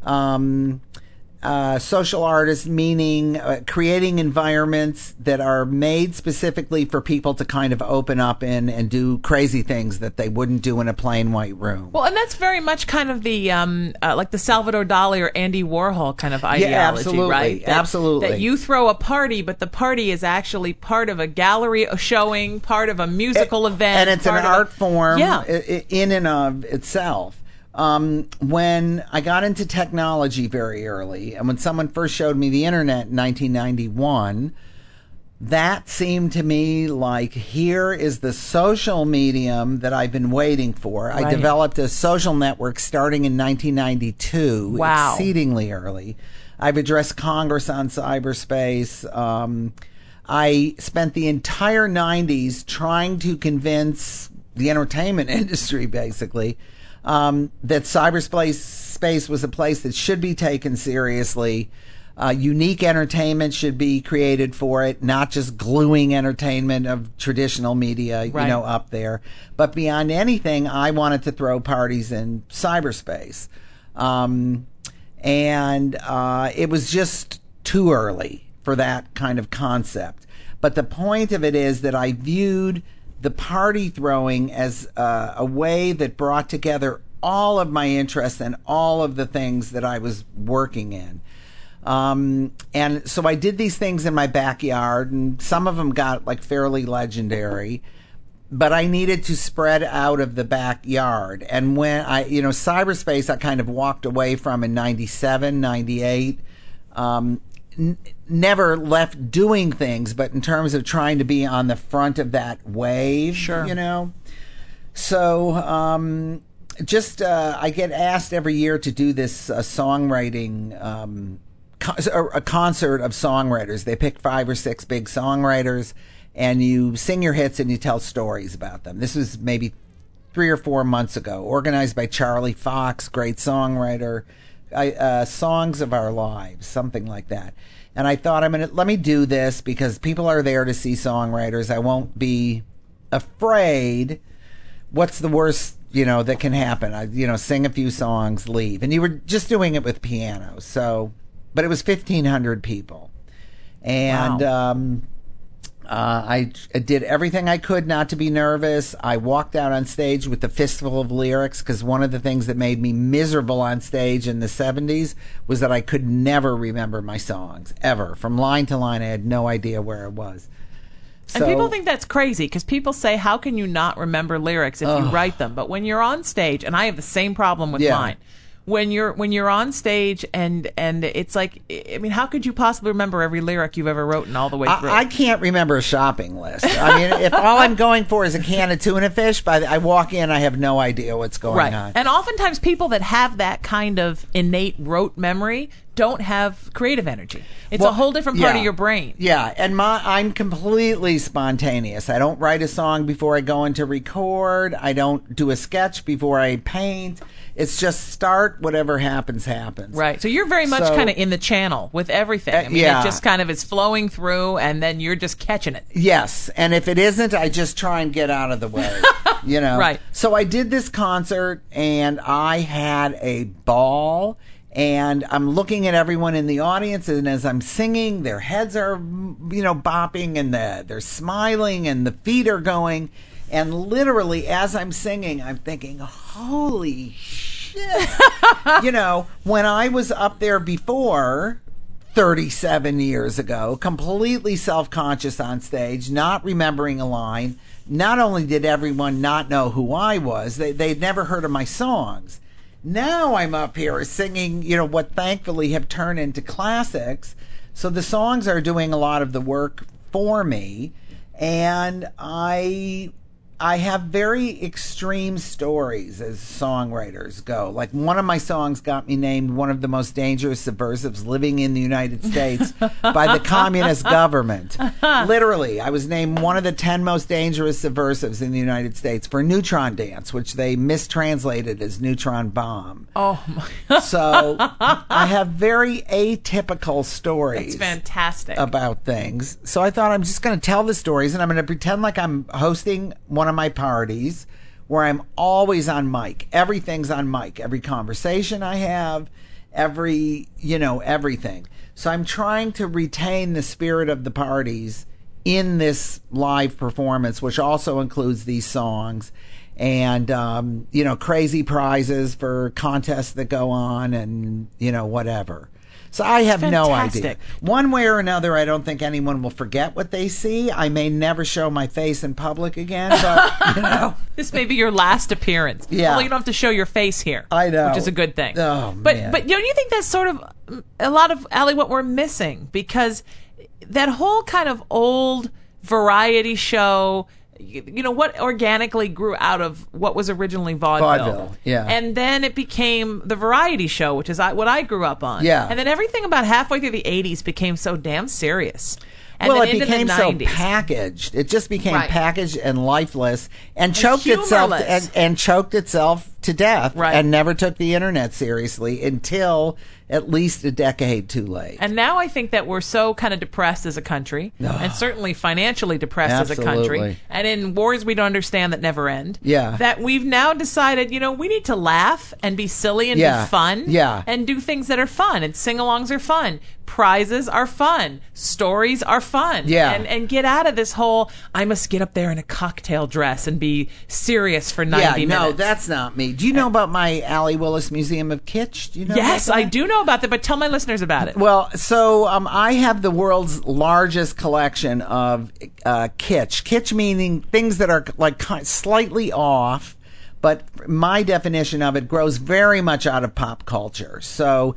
Um, uh, social artist meaning uh, creating environments that are made specifically for people to kind of open up in and do crazy things that they wouldn't do in a plain white room. Well, and that's very much kind of the um, uh, like the Salvador Dali or Andy Warhol kind of ideology, yeah, absolutely, right? That, absolutely. That you throw a party, but the party is actually part of a gallery showing, part of a musical it, event, and it's an art a, form, yeah. in and of itself. Um, when I got into technology very early, and when someone first showed me the internet in nineteen ninety-one, that seemed to me like, here is the social medium that I've been waiting for. Right. I developed a social network starting in nineteen ninety-two, wow. exceedingly early. I've addressed Congress on cyberspace. Um, I spent the entire nineties trying to convince the entertainment industry, basically, Um, that cyberspace space was a place that should be taken seriously. Uh, unique entertainment should be created for it, not just gluing entertainment of traditional media, right. you know, up there. But beyond anything, I wanted to throw parties in cyberspace. Um, and uh, it was just too early for that kind of concept. But the point of it is that I viewed the party throwing as uh, a way that brought together all of my interests and all of the things that I was working in. Um, and so I did these things in my backyard, and some of them got like fairly legendary, but I needed to spread out of the backyard. And when I, you know, cyberspace, I kind of walked away from in ninety-seven, ninety-eight, um, N- never left doing things, but in terms of trying to be on the front of that wave, sure. you know. So, um, just uh, I get asked every year to do this uh, songwriting, um, co- a concert of songwriters. They pick five or six big songwriters, and you sing your hits and you tell stories about them. This was maybe three or four months ago, organized by Charlie Fox, great songwriter. I, uh, Songs of Our Lives, something like that. And I thought, I'm gonna let me do this because people are there to see songwriters. I won't be afraid. What's the worst, you know, that can happen? I, you know, sing a few songs, leave. And you were just doing it with piano, so. But it was fifteen hundred people, and wow. um, Uh, I, I did everything I could not to be nervous. I walked out on stage with a fistful of lyrics because one of the things that made me miserable on stage in the seventies was that I could never remember my songs, ever. From line to line, I had no idea where it was. So, and people think that's crazy because people say, how can you not remember lyrics if ugh. you write them? But when you're on stage, and I have the same problem with yeah. mine, when you're when you're on stage and and it's like, I mean, how could you possibly remember every lyric you've ever written all the way through? I, I can't remember a shopping list. I mean, if all I'm going for is a can of tuna fish, by the, I walk in, I have no idea what's going right. on. And oftentimes people that have that kind of innate rote memory don't have creative energy. It's Well, a whole different part yeah. of your brain. Yeah, and my I'm completely spontaneous. I don't write a song before I go into record. I don't do a sketch before I paint. It's just start, whatever happens, happens. Right. So you're very much So- kind of in the channel with everything. I mean, yeah. it just kind of is flowing through, and then you're just catching it. Yes, and if it isn't, I just try and get out of the way. You know. Right. So I did this concert, and I had a ball. And I'm looking at everyone in the audience, and as I'm singing, their heads are, you know, bopping, and the, they're smiling, and the feet are going. And literally, as I'm singing, I'm thinking, holy shit. You know, when I was up there before, thirty-seven years ago, completely self-conscious on stage, not remembering a line, not only did everyone not know who I was, they, they'd never heard of my songs. Now I'm up here singing, you know, what thankfully have turned into classics. So the songs are doing a lot of the work for me. And I I have very extreme stories as songwriters go. Like, one of my songs got me named one of the most dangerous subversives living in the United States by the communist government. Literally, I was named one of the ten most dangerous subversives in the United States for Neutron Dance, which they mistranslated as Neutron Bomb. Oh, my. So I have very atypical stories. That's fantastic. About things. So I thought I'm just going to tell the stories, and I'm going to pretend like I'm hosting one of my parties where I'm always on mic. Everything's on mic. Every conversation I have, every, you know, everything. So I'm trying to retain the spirit of the parties in this live performance, which also includes these songs. And, um, you know, crazy prizes for contests that go on and, you know, whatever. So I have no idea. One way or another, I don't think anyone will forget what they see. I may never show my face in public again, but, you know. This may be your last appearance. Yeah. Well, you don't have to show your face here. I know. Which is a good thing. Oh, but, man. But don't you think that's sort of a lot of, Allie, what we're missing? Because that whole kind of old variety show, you know, what organically grew out of what was originally vaudeville. Vaudeville, yeah. And then it became the variety show, which is I, what I grew up on. Yeah. And then everything about halfway through the eighties became so damn serious. And well, then it into became the so nineties. packaged. It just became Right. packaged and lifeless, and choked itself humorless. and, and choked itself to death, Right. and never took the internet seriously until at least a decade too late. And now I think that we're so kind of depressed as a country, and certainly financially depressed as a country, Absolutely. and in wars we don't understand that never end. Yeah. That we've now decided, you know, we need to laugh and be silly and Yeah. be fun. Yeah. And do things that are fun, and sing-alongs are fun. Prizes are fun. Stories are fun. Yeah. And and get out of this whole, I must get up there in a cocktail dress and be serious for ninety yeah, minutes. no, that's not me. Do you know about my Allie Willis Museum of Kitsch? Do you know Yes, about I that? do know about that, but tell my listeners about it. Well, so um, I have the world's largest collection of uh, kitsch. Kitsch meaning things that are like ki- slightly off, but my definition of it grows very much out of pop culture. So,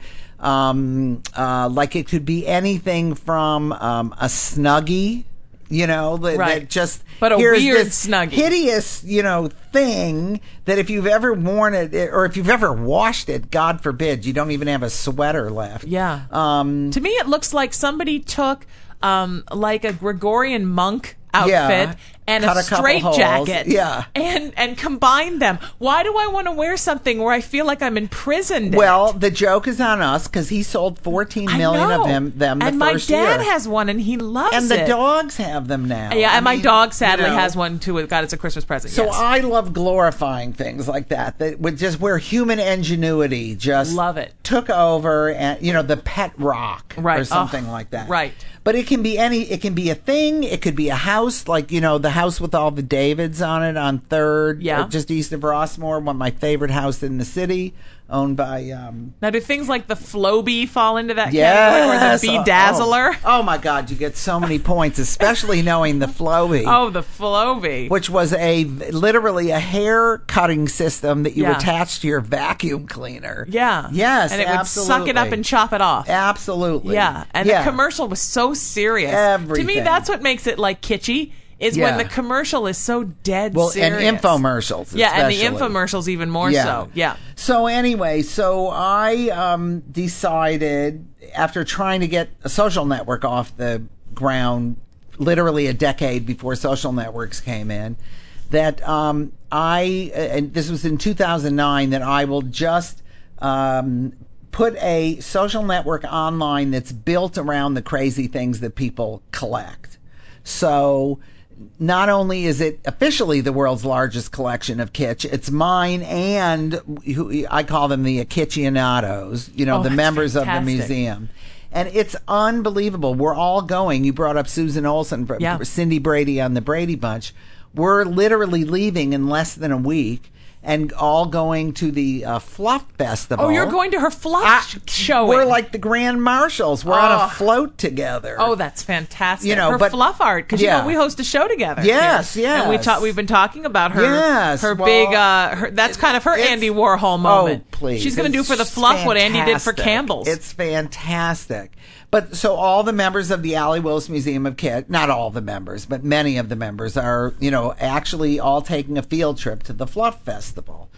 um, uh, like it could be anything from um, a Snuggie. You know, that, Right. that just But a here's weird this Snuggie. hideous, you know, thing that if you've ever worn it or if you've ever washed it, God forbid, you don't even have a sweater left. Yeah. Um, To me, it looks like somebody took um, like a Gregorian monk outfit Yeah. and Cut a a couple straight holes. jacket, Yeah. and and combined them. Why do I want to wear something where I feel like I'm imprisoned? in Well, it? the joke is on us because he sold fourteen I million know. of them, them the and my first dad year. has one, and he loves and the it. dogs have them now. Yeah, I and my mean, dog sadly you know. has one too. It got it's a Christmas present. So yes. I love glorifying things like that, that would just where human ingenuity just Love it. took over, and you know, the pet rock Right. or something Oh, like that. right. But it can be any. It can be a thing. It could be a house, like you know, the house with all the Davids on it on Third, Yeah. uh, just east of Rossmore, one of my favorite house in the city. owned by. Um, now, do things like the Flowbee fall into that yes, category, or the Bedazzler? Oh, oh my God, you get so many points, especially knowing the Flowbee. Oh, the Flowbee, which was a literally a hair cutting system that you yeah. attached to your vacuum cleaner. Yeah, yes, and it absolutely. would suck it up and chop it off. Absolutely, yeah. And yeah. the commercial was so serious. Everything. To me, that's what makes it like kitschy. Is yeah. when the commercial is so dead well, serious. and infomercials. Yeah, especially. and the infomercials even more yeah. so. Yeah. So anyway, so I um, decided after trying to get a social network off the ground, literally a decade before social networks came in, that um, I and this was in two thousand nine that I will just um, put a social network online that's built around the crazy things that people collect. So. Not only is it officially the world's largest collection of kitsch, it's mine and who, I call them the Kitschionados, you know, oh, the members fantastic. of the museum. And it's unbelievable. We're all going. You brought up Susan Olsen, yeah. Cindy Brady on the Brady Bunch. We're literally leaving in less than a week. And all going to the uh, Fluff Festival. Oh, you're going to her Fluff I, showing. We're like the Grand Marshals. We're oh. on a float together. Oh, that's fantastic. You know, her but, Fluff Art, because yeah. you know we host a show together. Yes, here. yes. And we talk, we've been talking about her. Yes, her well, big. Uh, her, that's kind of her Andy Warhol moment. Oh, please! She's going to do for the Fluff fantastic. what Andy did for Campbell's. It's fantastic. But so all the members of the Allie Willis Museum of Kitsch, not all the members, but many of the members are, you know, actually all taking a field trip to the Fluff Festival.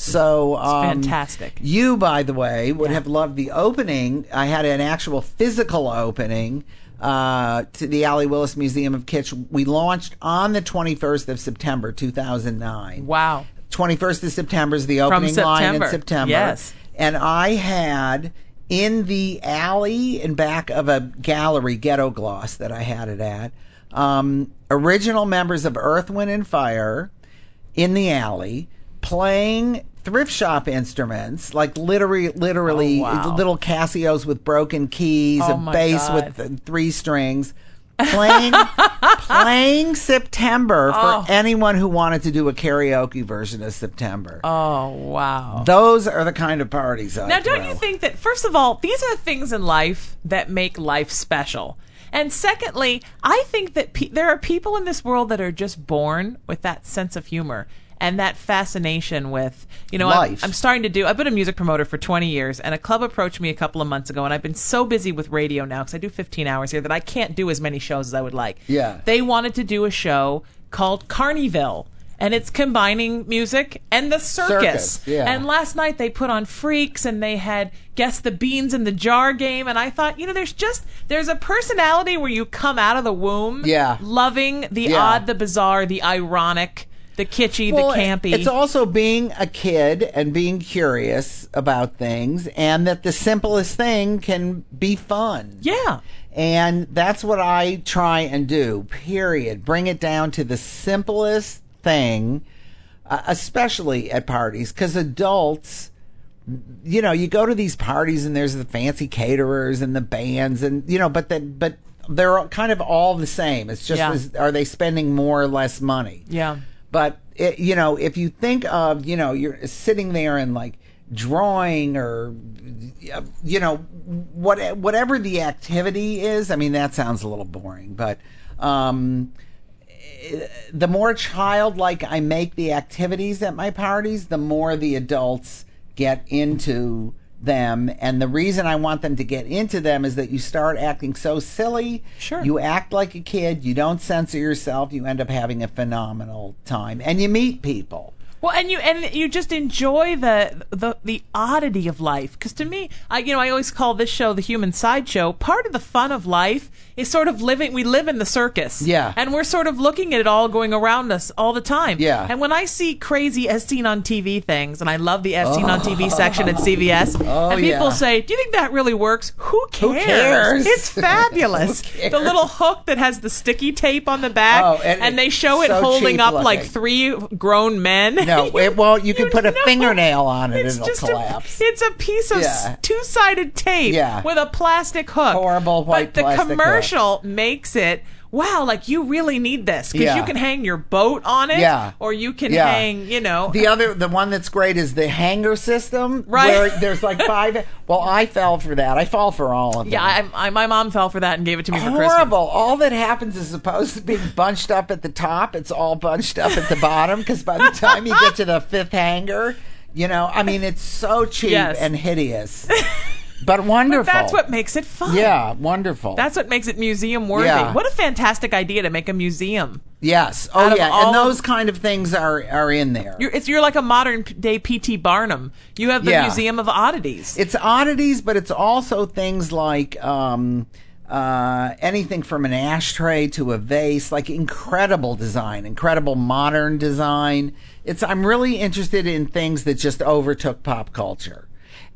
So um, fantastic. You, by the way, would yeah. have loved the opening. I had an actual physical opening uh, to the Allie Willis Museum of Kitsch. We launched on the twenty-first of September, two thousand nine. Wow. twenty-first of September is the opening line in September. Yes. And I had in the alley in back of a gallery, Ghetto Gloss, that I had it at, um, original members of Earth, Wind, and Fire in the alley playing thrift shop instruments, like literally, literally oh, wow. little Casios with broken keys, oh, a bass God. with three strings. Playing, playing September for oh. anyone who wanted to do a karaoke version of September. Oh, wow. Those are the kind of parties I Now, throw. don't you think that, first of all, these are the things in life that make life special. And secondly, I think that pe- there are people in this world that are just born with that sense of humor. And that fascination with, you know, I'm, I'm starting to do, I've been a music promoter for twenty years, and a club approached me a couple of months ago, and I've been so busy with radio now, because I do fifteen hours here, that I can't do as many shows as I would like. Yeah. They wanted to do a show called Carneyville, and it's combining music and the circus. Circus, yeah. And last night they put on Freaks, and they had Guess the Beans in the Jar game, and I thought, you know, there's just, there's a personality where you come out of the womb yeah. loving the yeah. odd, the bizarre, the ironic, the kitschy, well, the campy. It's also being a kid and being curious about things, and that the simplest thing can be fun. Yeah. And that's what I try and do, period. Bring it down to the simplest thing, uh, especially at parties, because adults, you know, you go to these parties and there's the fancy caterers and the bands, and, you know, but the, but they're kind of all the same. It's just, Yeah. is, are they spending more or less money? Yeah. But, it, you know, if you think of, you know, you're sitting there and like drawing or, you know, what, whatever the activity is, I mean, that sounds a little boring, but um, the more childlike I make the activities at my parties, the more the adults get into them. And the reason I want them to get into them is that you start acting so silly. Sure. You act like a kid. You don't censor yourself. You end up having a phenomenal time. And you meet people. Well, and you and you just enjoy the the, the oddity of life. Because to me, I, you know, I always call this show the Human Sideshow. Part of the fun of life is sort of living. We live in the circus, yeah, and we're sort of looking at it all going around us all the time, yeah. And when I see crazy as seen on T V things, and I love the as seen oh. on T V section at C V S, oh, and people yeah. say, "Do you think that really works?" Who cares? Who cares? It's fabulous. cares? The little hook that has the sticky tape on the back, oh, and, and they show it so holding up looking. like three grown men. No, it won't. You can You put a know, fingernail on it and it'll just collapse. A, it's a piece of Yeah. s- two-sided tape Yeah. with a plastic hook. Horrible white But the plastic commercial makes it wow, like you really need this because Yeah. you can hang your boat on it, Yeah. or you can Yeah. hang, you know. The other, the one that's great is the hanger system, Right. where there's like five. Well, I fell for that. I fall for all of them. yeah, I, I, my mom fell for that and gave it to me for Christmas. Horrible. All that happens is supposed to be bunched up at the top. It's all bunched up at the bottom because by the time you get to the fifth hanger, you know, I mean, it's so cheap Yes. and hideous, but wonderful. But that's what makes it fun. Yeah, wonderful. That's what makes it museum worthy. Yeah. What a fantastic idea to make a museum. yes. out Oh, of yeah. all And those of- kind of things are are in there. You're, it's, you're like a modern p- day P T Barnum. You have the Yeah. Museum of Oddities. It's oddities, but it's also things like um, uh, anything from an ashtray to a vase, like incredible design, incredible modern design. It's I'm really interested in things that just overtook pop culture,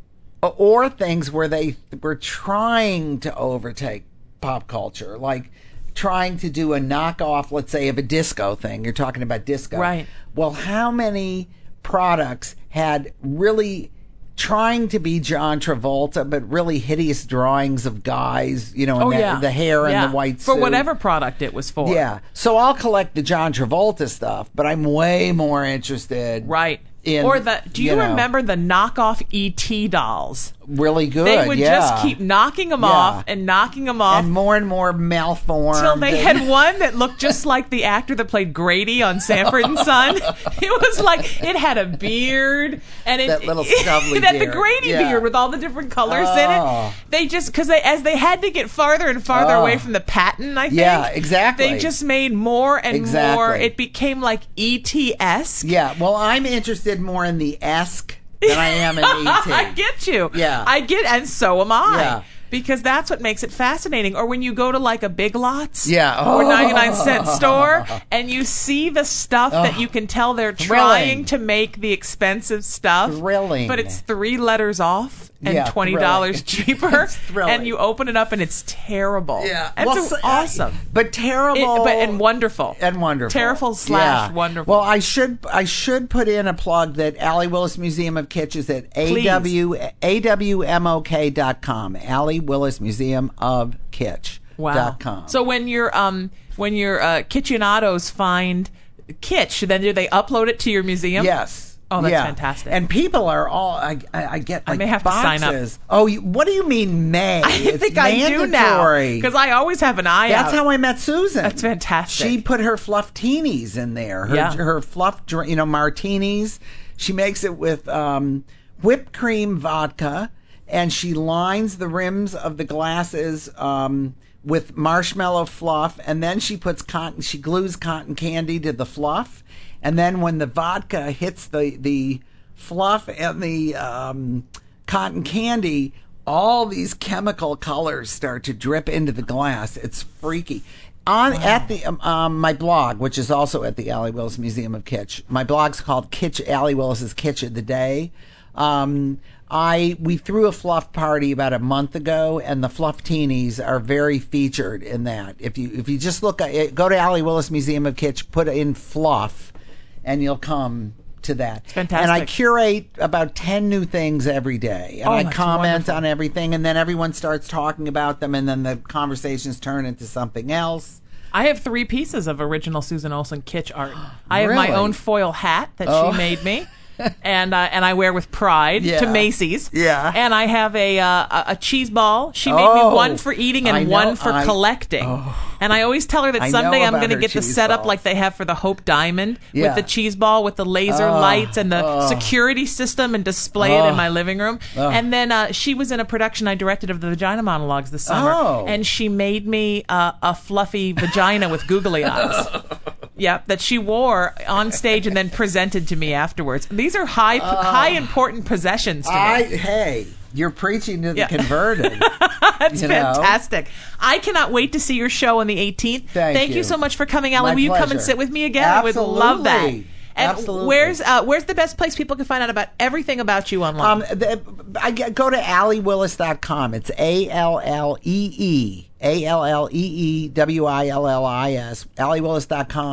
O- or things where they were trying to overtake pop culture, like trying to do a knockoff, let's say, of a disco thing. You're talking about disco. Right. Well, how many products had really trying to be John Travolta, but really hideous drawings of guys, you know, and oh, the, yeah. the hair Yeah. and the white For suit. whatever product it was for. Yeah. So I'll collect the John Travolta stuff, but I'm way more interested. Right. In, or the, do you, you know, remember the knockoff E T dolls? Really good. They would yeah. just keep knocking them Yeah. off and knocking them off. And more and more malformed. Till they and- had one that looked just like the actor that played Grady on Sanford and Son. It was like it had a beard and it That little stubbly it had the beard. Grady Yeah. beard with all the different colors in Oh. it. They just because they as they had to get farther and farther Oh. away from the patent. I think. Yeah, exactly. They just made more and Exactly. more. It became like E T esque. Yeah. Well, I'm interested more in the esque than I am in E T. I get you. Yeah. I get, and so am I. Yeah. Because that's what makes it fascinating. Or when you go to like a Big Lots, Yeah. or Oh. ninety-nine cent store, and you see the stuff that you can tell they're trying Thrilling. to make the expensive stuff, Thrilling. but it's three letters off and Yeah, twenty dollars thrilling. cheaper, It's thrilling. and you open it up and it's terrible. Yeah. and Well, it's so- awesome, But terrible. It- but and wonderful, and wonderful. terrible slash Yeah. wonderful. Well, I should I should put in a plug that Allie Willis Museum of Kitsch is at Please. A W A W M O K dot com. Allie Willis Museum of Kitsch Wow. dot com. So when your um when your uh, kitchenados find kitsch, then do they upload it to your museum? Yes. Oh, that's Yeah. fantastic. And people are all. I, I, I get. I Like may have to sign up. boxes. Oh, you, what do you mean may? I It's think I do now mandatory. because I always have an eye That's out. how I met Susan. That's fantastic. She put her flufftini's in there. Her, Yeah. her fluff, dr- you know, martinis. She makes it with um, whipped cream vodka, and she lines the rims of the glasses um, with marshmallow fluff, and then she puts cotton. She glues cotton candy to the fluff, and then when the vodka hits the the fluff and the um, cotton candy, all these chemical colors start to drip into the glass. It's freaky. On at the um, um, my blog, which is also at the Allie Willis Museum of Kitsch. My blog's called Kitsch Allie Willis's Kitsch of the Day. Um, I we threw a fluff party about a month ago, and the Flufftinis are very featured in that. If you if you just look at go to Allie Willis Museum of Kitsch, put in fluff, and you'll come to that. Fantastic. And I curate about ten new things every day, and Oh, I that's comment wonderful. on everything, and then everyone starts talking about them, and then the conversations turn into something else. I have three pieces of original Susan Olsen kitsch art. I have my Really? own foil hat that Oh. she made me. And uh, and I wear with pride Yeah. to Macy's. Yeah. And I have a uh, a, a cheese ball. She made Oh, me one for eating and I know, one for I- collecting. oh. And I always tell her that I know someday I'm about going to her get the cheese setup balls. like they have for the Hope Diamond Yeah. with the cheese ball with the laser Oh, lights and the oh. security system and display it Oh. in my living room. Oh. And then uh, she was in a production I directed of the Vagina Monologues this summer, Oh. and she made me uh, a fluffy vagina with googly eyes. Yep, that she wore on stage and then presented to me afterwards. These are high, high important possessions to me. I hey, you're preaching to the Yeah. converted. That's you know? fantastic. I cannot wait to see your show on the eighteenth. Thank you. you. so much for coming, Ellen. My Will you come and pleasure. sit with me again? I would love that. Absolutely. And Absolutely. where's uh, where's the best place people can find out about everything about you online? Um, the, I get- go to Allie Willis dot com. It's A L L E E A L L E E W I L L I S Allie Willis dot com.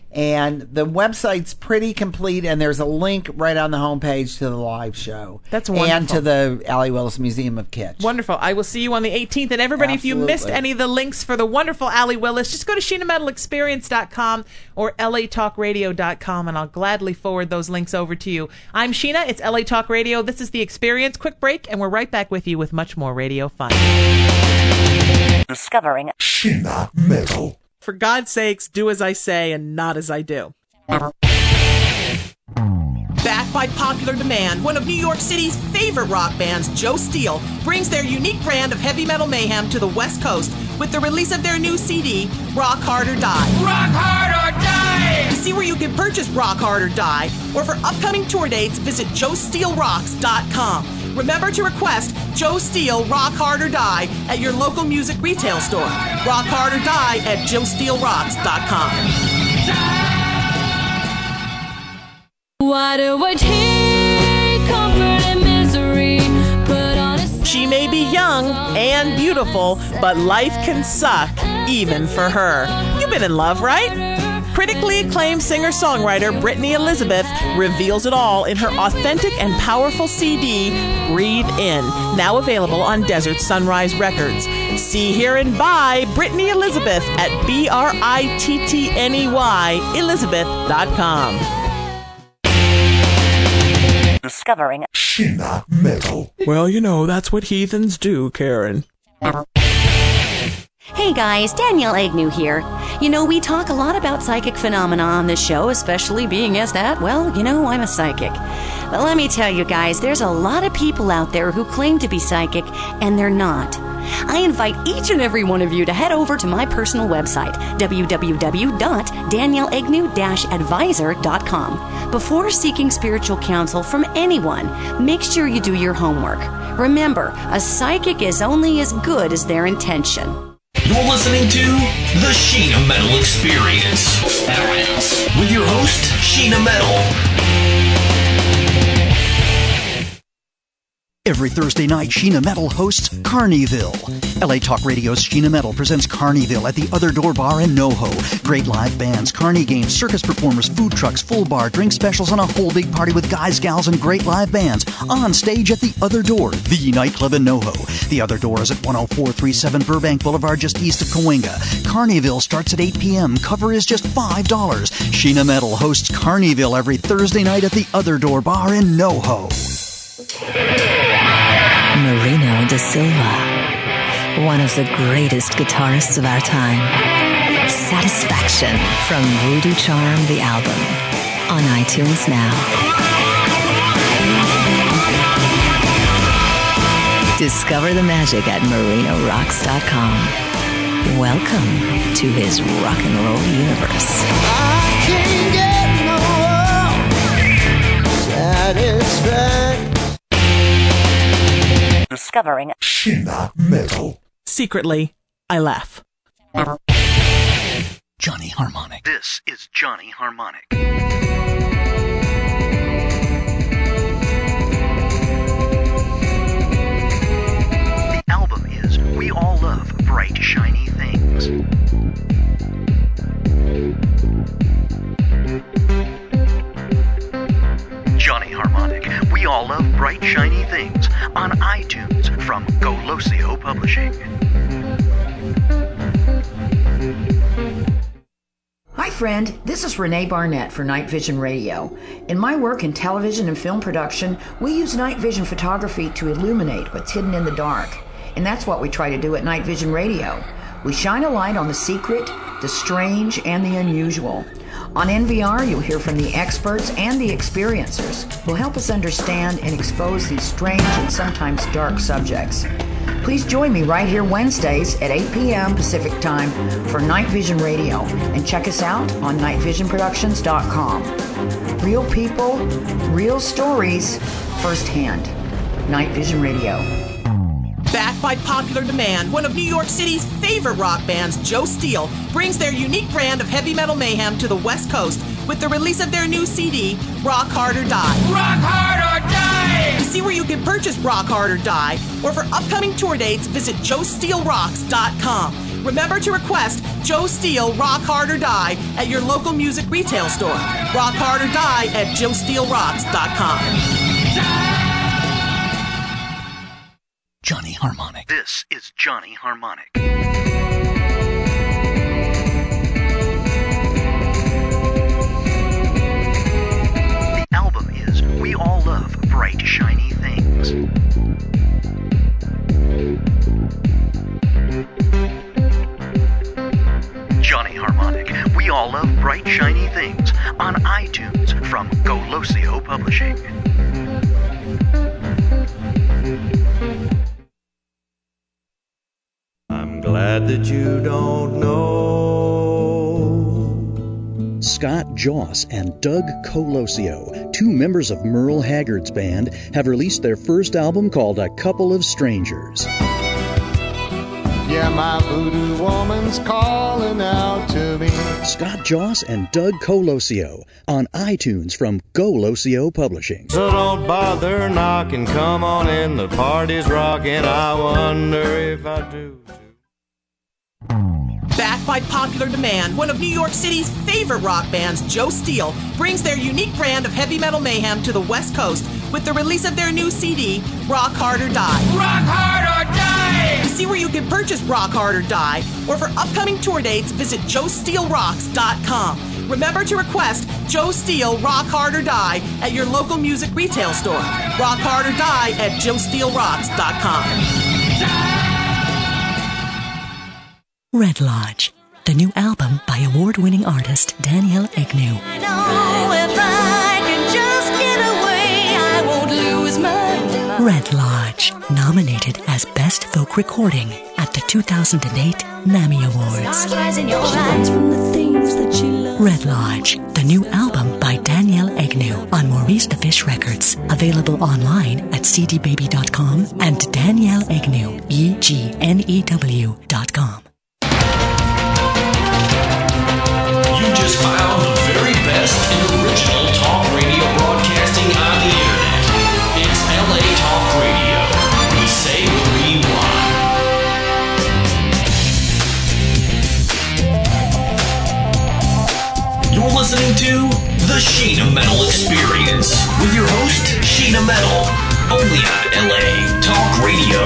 And the website's pretty complete, and there's a link right on the homepage to the live show. That's wonderful. And to the Allie Willis Museum of Kitsch. Wonderful. I will see you on the eighteenth. And everybody, Absolutely. if you missed any of the links for the wonderful Allie Willis, just go to Sheena Metal Experience dot com or L A Talk Radio dot com, and I'll gladly forward those links over to you. I'm Sheena. It's L A Talk Radio. This is The Experience. Quick break, and we're right back with you with much more radio fun. Discovering Sheena Metal. For God's sakes, do as I say and not as I do. Backed by popular demand, one of New York City's favorite rock bands, Joe Steele, brings their unique brand of heavy metal mayhem to the West Coast with the release of their new C D, Rock Hard or Die. Rock Hard or Die! To see where you can purchase Rock Hard or Die, or for upcoming tour dates, visit joe steele rocks dot com. Remember to request Joe Steele Rock Hard or Die at your local music retail store. Rock Hard or Die at joe steele rocks dot com. Why do I take comfort and misery? Put on a She may be young and beautiful, but life can suck, even for her. You've been in love, right? Critically acclaimed singer-songwriter Brittany Elizabeth reveals it all in her authentic and powerful C D, Breathe In, now available on Desert Sunrise Records. See, hear, and buy Brittany Elizabeth at B R I T T N E Y Elizabeth dot com. discovering Sheena Metal. Well, you know, that's what heathens do, Karen. Hey guys, Danielle Agnew here. You know, we talk a lot about psychic phenomena on this show, especially being as that, well, you know, I'm a psychic. But let me tell you guys, there's a lot of people out there who claim to be psychic, and they're not. I invite each and every one of you to head over to my personal website, w w w dot danielle agnew dash advisor dot com. Before seeking spiritual counsel from anyone, make sure you do your homework. Remember, a psychic is only as good as their intention. You're listening to The Sheena Metal Experience with your host, Sheena Metal. Every Thursday night, Sheena Metal hosts Carneyville. L A Talk Radio's Sheena Metal presents Carneyville at the Other Door Bar in NoHo. Great live bands, carny games, circus performers, food trucks, full bar, drink specials, and a whole big party with guys, gals, and great live bands on stage at the Other Door, the nightclub in NoHo. The Other Door is at one oh four thirty-seven Burbank Boulevard, just east of Cahuenga. Carneyville starts at eight p.m. Cover is just five dollars. Sheena Metal hosts Carneyville every Thursday night at the Other Door Bar in NoHo. Marino da Silva, one of the greatest guitarists of our time. Satisfaction from Voodoo Charm, the album, on iTunes now. Discover the magic at marino rocks dot com. Welcome to his rock and roll universe. I can't get no satisfaction. Discovering Sheena Metal. Secretly, I laugh. Johnny Harmonic. This is Johnny Harmonic. The album is We All Love Bright Shiny Things. Johnny Harmonic, We All Love Bright Shiny Things, on iTunes from Golosio Publishing. Hi friend, this is Renee Barnett for Night Vision Radio. In my work in television and film production, we use night vision photography to illuminate what's hidden in the dark. And that's what we try to do at Night Vision Radio. We shine a light on the secret, the strange, and the unusual. On N V R, you'll hear from the experts and the experiencers who'll help us understand and expose these strange and sometimes dark subjects. Please join me right here Wednesdays at eight p.m. Pacific Time for Night Vision Radio, and check us out on night vision productions dot com. Real people, real stories, firsthand. Night Vision Radio. Backed by popular demand, one of New York City's favorite rock bands, Joe Steele, brings their unique brand of heavy metal mayhem to the West Coast with the release of their new C D, Rock Hard or Die. Rock Hard or Die! To see where you can purchase Rock Hard or Die, or for upcoming tour dates, visit joe steele rocks dot com. Remember to request Joe Steele Rock Hard or Die at your local music retail store. Rock Hard or Die at joe steele rocks dot com. Johnny Harmonic. This is Johnny Harmonic. The album is We All Love Bright Shiny Things. Johnny Harmonic, We All Love Bright Shiny Things on iTunes from Golosio Publishing. I'm glad that you don't know. Scott Joss and Doug Colosio, two members of Merle Haggard's band, have released their first album called A Couple of Strangers. Yeah, my voodoo woman's calling out to me. Scott Joss and Doug Colosio on iTunes from Golosio Publishing. So don't bother knocking, come on in, the party's rocking, I wonder if I do. Backed by popular demand, one of New York City's favorite rock bands, Joe Steele, brings their unique brand of heavy metal mayhem to the West Coast with the release of their new C D, Rock Hard or Die. Rock Hard or Die! To see where you can purchase Rock Hard or Die, or for upcoming tour dates, visit joe steele rocks dot com. Remember to request Joe Steele Rock Hard or Die at your local music retail store. Rock Hard or Die at joe steele rocks dot com. Red Lodge, the new album by award-winning artist Danielle Agnew. I know if I can just get away, I won't lose my mind. Red Lodge, nominated as Best Folk Recording at the two thousand eight NAMI Awards. Red Lodge, the new album by Danielle Agnew on Maurice the Fish Records. Available online at c d baby dot com and Danielle Agnew, E G N E W dot com. You just found the very best and original talk radio broadcasting on the internet. It's L A Talk Radio. We say what we want. You're listening to The Sheena Metal Experience with your host, Sheena Metal, only on L A Talk Radio.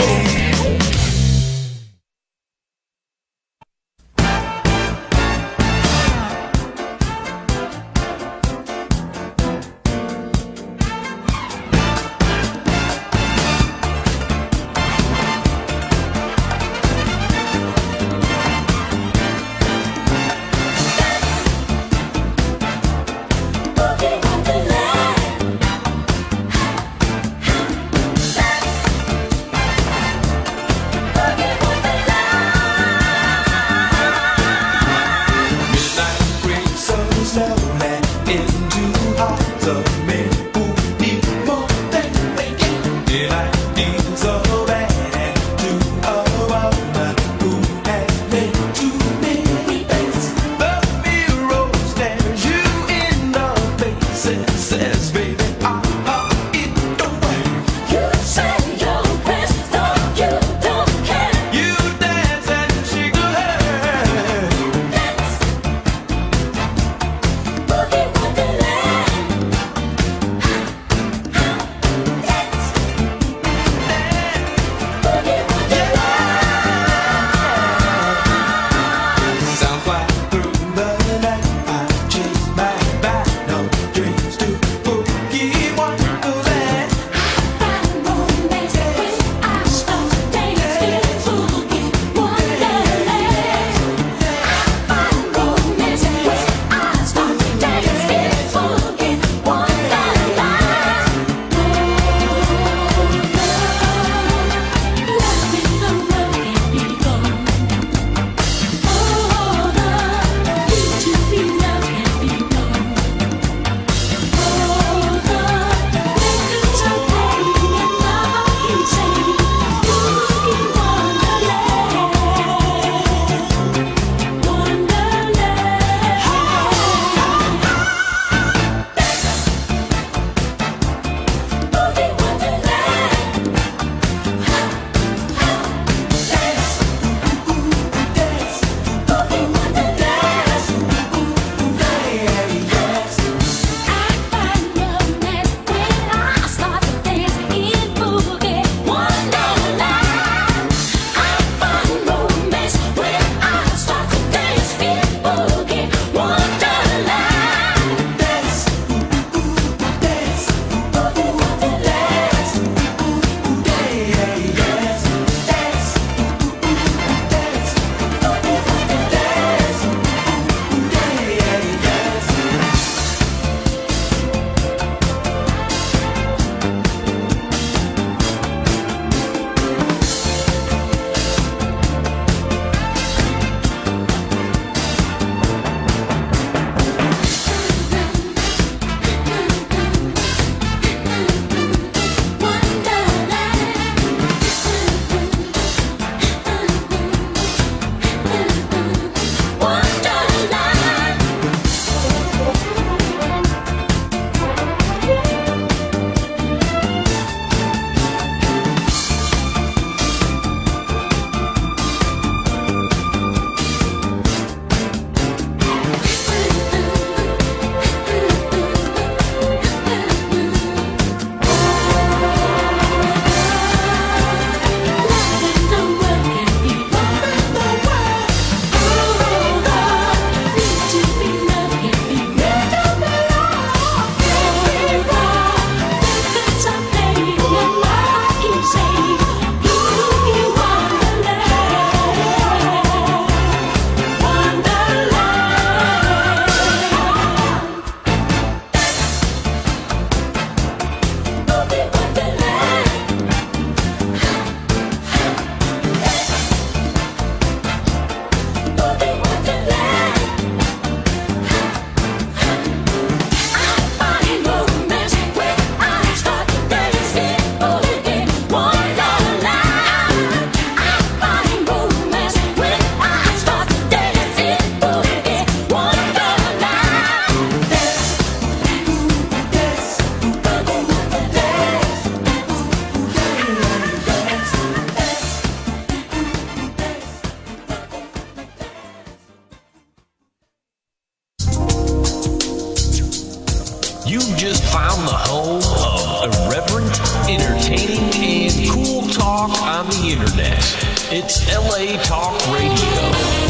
You've just found the home of irreverent, entertaining, and cool talk on the internet. It's L A Talk Radio.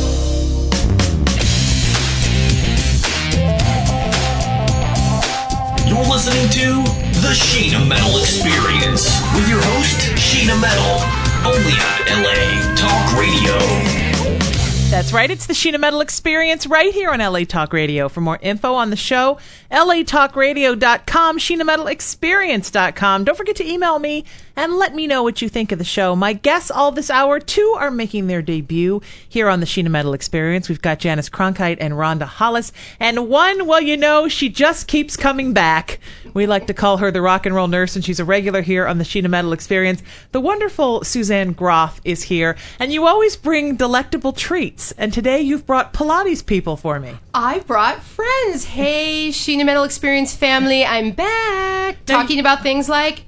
You're listening to The Sheena Metal Experience with your host, Sheena Metal, only on L A Talk Radio. That's right. It's the Sheena Metal Experience right here on L A Talk Radio. For more info on the show, L A talk radio dot com, Sheena Metal Experience dot com. Don't forget to email me and let me know what you think of the show. My guests all this hour, two are making their debut here on the Sheena Metal Experience. We've got Janice Cronkite and Rhonda Hollis. And one, well, you know, she just keeps coming back. We like to call her the rock and roll nurse, and she's a regular here on the Sheena Metal Experience. The wonderful Suzanne Groff is here. And you always bring delectable treats. And today you've brought Pilates people for me. I brought friends. Hey, Sheena Metal Experience family, I'm back. Talking about things like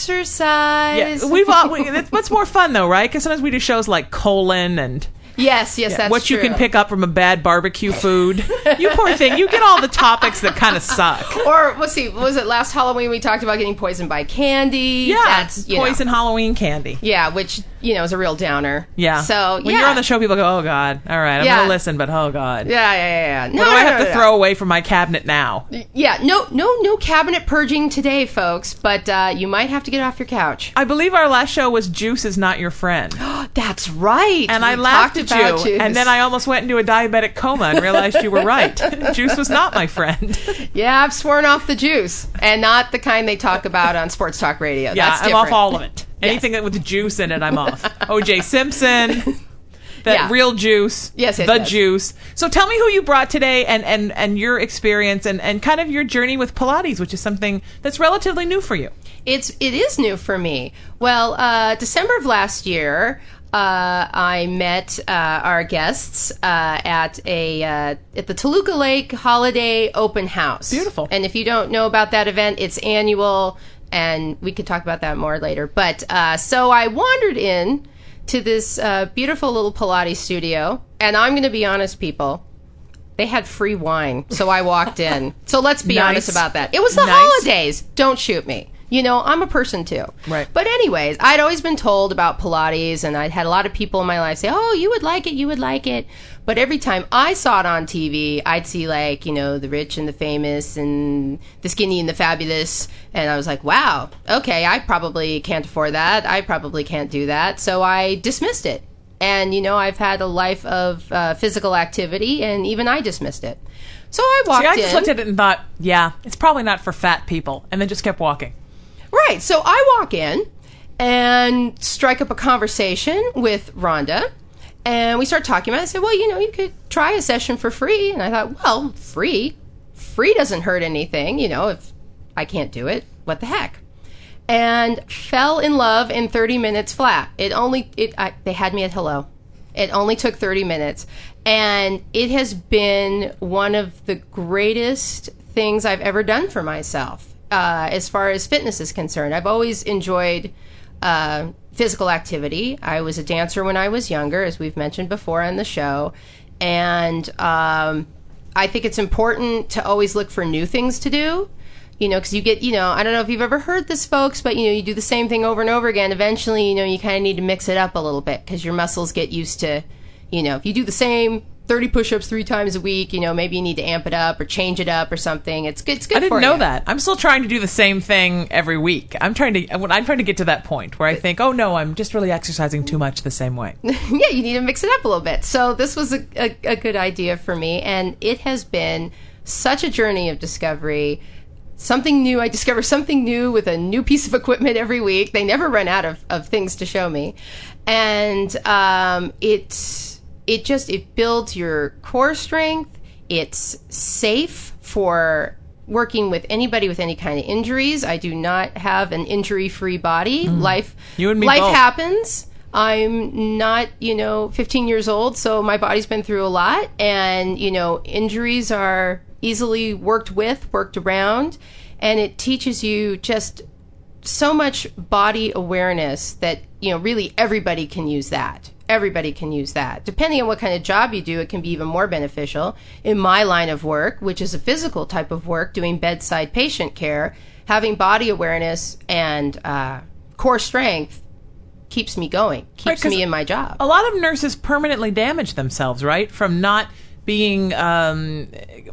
exercise. Yeah, we've all, we, that's what's more fun though, right? Because sometimes we do shows like colon and yes, yes, yeah, that's what true. you can pick up from a bad barbecue food. You poor thing, you get all the topics that kind of suck. Or let's see, was it last Halloween we talked about getting poisoned by candy? Yeah, that's you poison know. Halloween candy. Yeah, which you know is a real downer. Yeah. So when yeah. you're on the show, people go, "Oh God, all right, I'm yeah. gonna listen," but oh God. Yeah, yeah, yeah. yeah. No, what do no, I have no, to no. throw away from my cabinet now? Yeah, no, no, no cabinet purging today, folks. But uh, you might have to get off your couch. I believe our last show was "Juice is not your friend." That's right. And we I laughed at you, juice. and then I almost went into a diabetic coma and realized you were right. Juice was not my friend. Yeah, I've sworn off the juice, and not the kind they talk about on Sports Talk Radio. Yeah, That's I'm different. off all of it. Anything that with juice in it, I'm off. O J Simpson, that Yeah. real juice, Yes, yes, the yes. juice. So tell me who you brought today and, and, and your experience and, and kind of your journey with Pilates, which is something that's relatively new for you. It's it is new for me. Well, uh, December of last year, uh, I met uh, our guests uh, at a uh, at the Toluca Lake Holiday Open House. Beautiful. And if you don't know about that event, it's annual, and we could talk about that more later. But uh, so I wandered in to this uh, beautiful little Pilates studio, and I'm going to be honest, people. They had free wine, so I walked in. So let's be Nice. honest about that. It was the Nice. holidays. Don't shoot me. You know, I'm a person too. Right. But anyways, I'd always been told about Pilates, and I'd had a lot of people in my life say, oh, you would like it, you would like it. But every time I saw it on T V, I'd see, like, you know, the rich and the famous and the skinny and the fabulous. And I was like, wow, okay, I probably can't afford that. I probably can't do that. So I dismissed it. And, you know, I've had a life of uh, physical activity, and even I dismissed it. So I walked See, I in. just looked at it and thought, yeah, it's probably not for fat people, and then just kept walking. Right. So I walk in and strike up a conversation with Rhonda, and we start talking about it. I said, well, you know, you could try a session for free. And I thought, well, free? Free doesn't hurt anything. You know, if I can't do it, what the heck? And fell in love in thirty minutes flat. It only, it, I, they had me at hello. It only took thirty minutes. And it has been one of the greatest things I've ever done for myself. Uh, as far as fitness is concerned, I've always enjoyed uh, physical activity. I was a dancer when I was younger, as we've mentioned before on the show. And um, I think it's important to always look for new things to do. You know, because you get, you know, I don't know if you've ever heard this, folks, but, you know, you do the same thing over and over again. Eventually, you know, you kind of need to mix it up a little bit because your muscles get used to, you know, if you do the same thirty push-ups three times a week, you know, maybe you need to amp it up or change it up or something. It's good. It's good I didn't for know you. that. I'm still trying to do the same thing every week. I'm trying to. I'm trying to get to that point where I think, oh no, I'm just really exercising too much the same way. Yeah, you need to mix it up a little bit. So this was a, a, a good idea for me, and it has been such a journey of discovery. Something new. I discover something new with a new piece of equipment every week. They never run out of, of things to show me. And um, it, it just, it builds your core strength. It's safe for working with anybody with any kind of injuries. I do not have an injury-free body. Mm. Life, you and me life both. happens. I'm not, you know, fifteen years old, so my body's been through a lot. And, you know, injuries are easily worked with, worked around, and it teaches you just so much body awareness that, you know, really everybody can use that. Everybody can use that. Depending on what kind of job you do, it can be even more beneficial. In my line of work, which is a physical type of work, doing bedside patient care, having body awareness and uh, core strength keeps me going, keeps Right, me in my job. A lot of nurses permanently damage themselves, right, from not being um,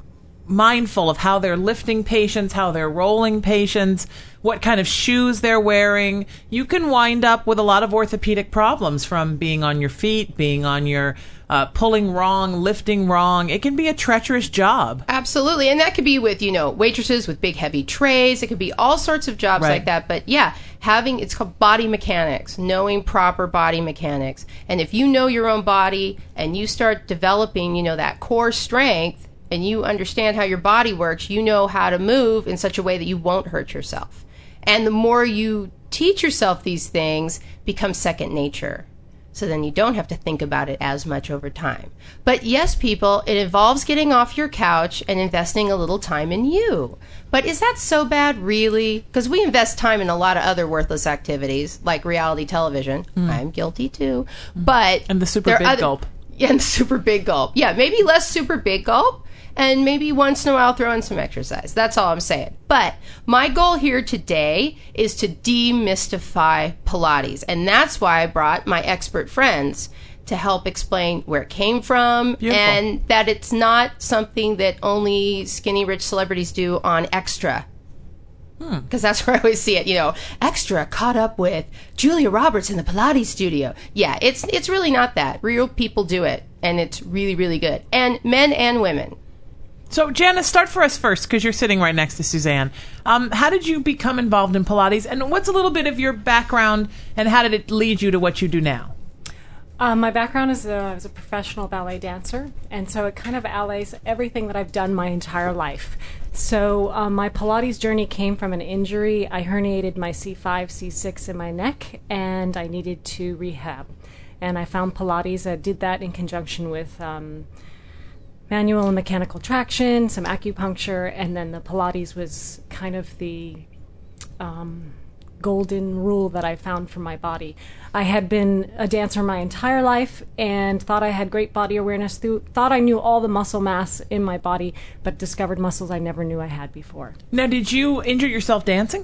mindful of how they're lifting patients, how they're rolling patients, what kind of shoes they're wearing. You can wind up with a lot of orthopedic problems from being on your feet, being on your uh, pulling wrong, lifting wrong. It can be a treacherous job. Absolutely. And that could be with, you know, waitresses with big heavy trays. It could be all sorts of jobs Right. like that. But yeah, having, it's called body mechanics, knowing proper body mechanics. And if you know your own body and you start developing, you know, that core strength, and you understand how your body works, you know how to move in such a way that you won't hurt yourself. And the more you teach yourself these things, becomes second nature. So then you don't have to think about it as much over time. But yes, people, it involves getting off your couch and investing a little time in you. But is that so bad, really? Because we invest time in a lot of other worthless activities, like reality television. Mm. I'm guilty too. But And the super there are big other- gulp. Yeah, and the super big gulp. Yeah, maybe less super big gulp. And maybe once in a while throw in some exercise. That's all I'm saying. But my goal here today is to demystify Pilates. And that's why I brought my expert friends to help explain where it came from. Beautiful. And that it's not something that only skinny rich celebrities do on Extra. Because that's where I always see it, you know, Extra caught up with Julia Roberts in the Pilates studio. Yeah, it's it's really not that. Real people do it, and it's really, really good. And men and women. So, Janice, start for us first, because you're sitting right next to Suzanne. Um, how did you become involved in Pilates, and what's a little bit of your background, and how did it lead you to what you do now? Um, my background is a, as a professional ballet dancer, and so it kind of allays everything that I've done my entire life. So um, my Pilates journey came from an injury. I herniated my C five, C six in my neck, and I needed to rehab. And I found Pilates. I did that in conjunction with um, manual and mechanical traction, some acupuncture, and then the Pilates was kind of the um, golden rule that I found for my body. I had been a dancer my entire life and thought I had great body awareness, through, thought I knew all the muscle mass in my body, but discovered muscles I never knew I had before. Now, did you injure yourself dancing?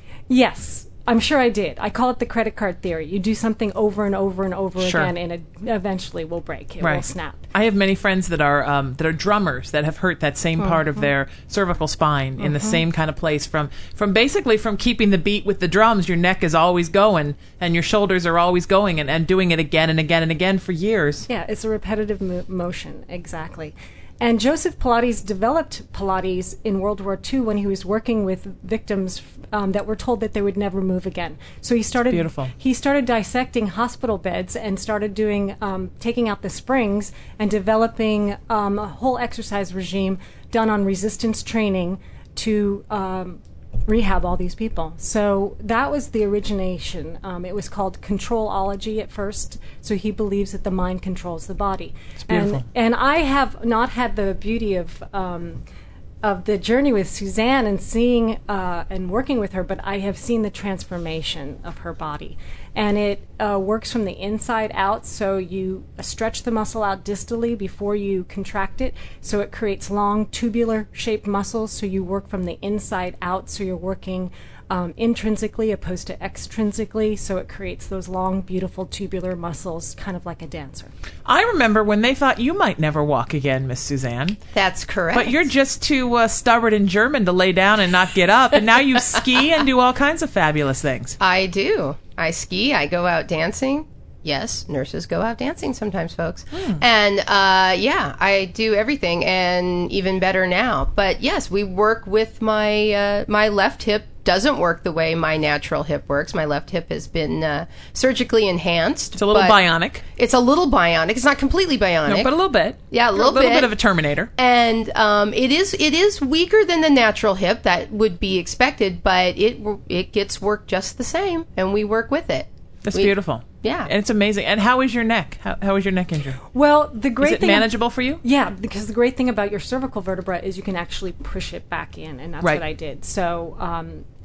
Yes, I'm sure I did. I call it the credit card theory. You do something over and over and over Sure. again, and it eventually will break. It Right. will snap. I have many friends that are um, that are drummers that have hurt that same part of Mhm. their cervical spine in the Mhm. same kind of place from from basically from keeping the beat with the drums. Your neck is always going and your shoulders are always going and, and doing it again and again and again for years. Yeah, it's a repetitive mo- motion, exactly. And Joseph Pilates developed Pilates in World War Two when he was working with victims um, that were told that they would never move again. So he started Beautiful. he started dissecting hospital beds and started doing um, taking out the springs and developing um, a whole exercise regime done on resistance training to um, rehab all these people. So that was the origination. Um, it was called controlology at first. So he believes that the mind controls the body. It's beautiful. And, and I have not had the beauty of um, of the journey with Suzanne and seeing uh, and working with her, but I have seen the transformation of her body. And it uh, works from the inside out, so you stretch the muscle out distally before you contract it, so it creates long tubular-shaped muscles, so you work from the inside out, so you're working um, intrinsically opposed to extrinsically, so it creates those long, beautiful tubular muscles, kind of like a dancer. I remember when they thought you might never walk again, Miss Suzanne. That's correct. But you're just too uh, stubborn and German to lay down and not get up, and now you ski and do all kinds of fabulous things. I do. I ski. I go out dancing. Yes, nurses go out dancing sometimes, folks. Hmm. And uh, yeah, I do everything, and even better now. But yes, we work with my uh, my left hip. Doesn't work the way my natural hip works. My left hip has been uh, surgically enhanced. It's a little but bionic. It's a little bionic. It's not completely bionic, No, but a little bit. Yeah, a little, a little bit. bit of a Terminator. And um, it is it is weaker than the natural hip. That would be expected, but it it gets worked just the same, and we work with it. That's We- beautiful. Yeah. And it's amazing. And how is your neck? How, how is your neck injured? Well, the great Is it thing manageable for you? Yeah, because the great thing about your cervical vertebra is you can actually push it back in, and that's Right. what I did. So um,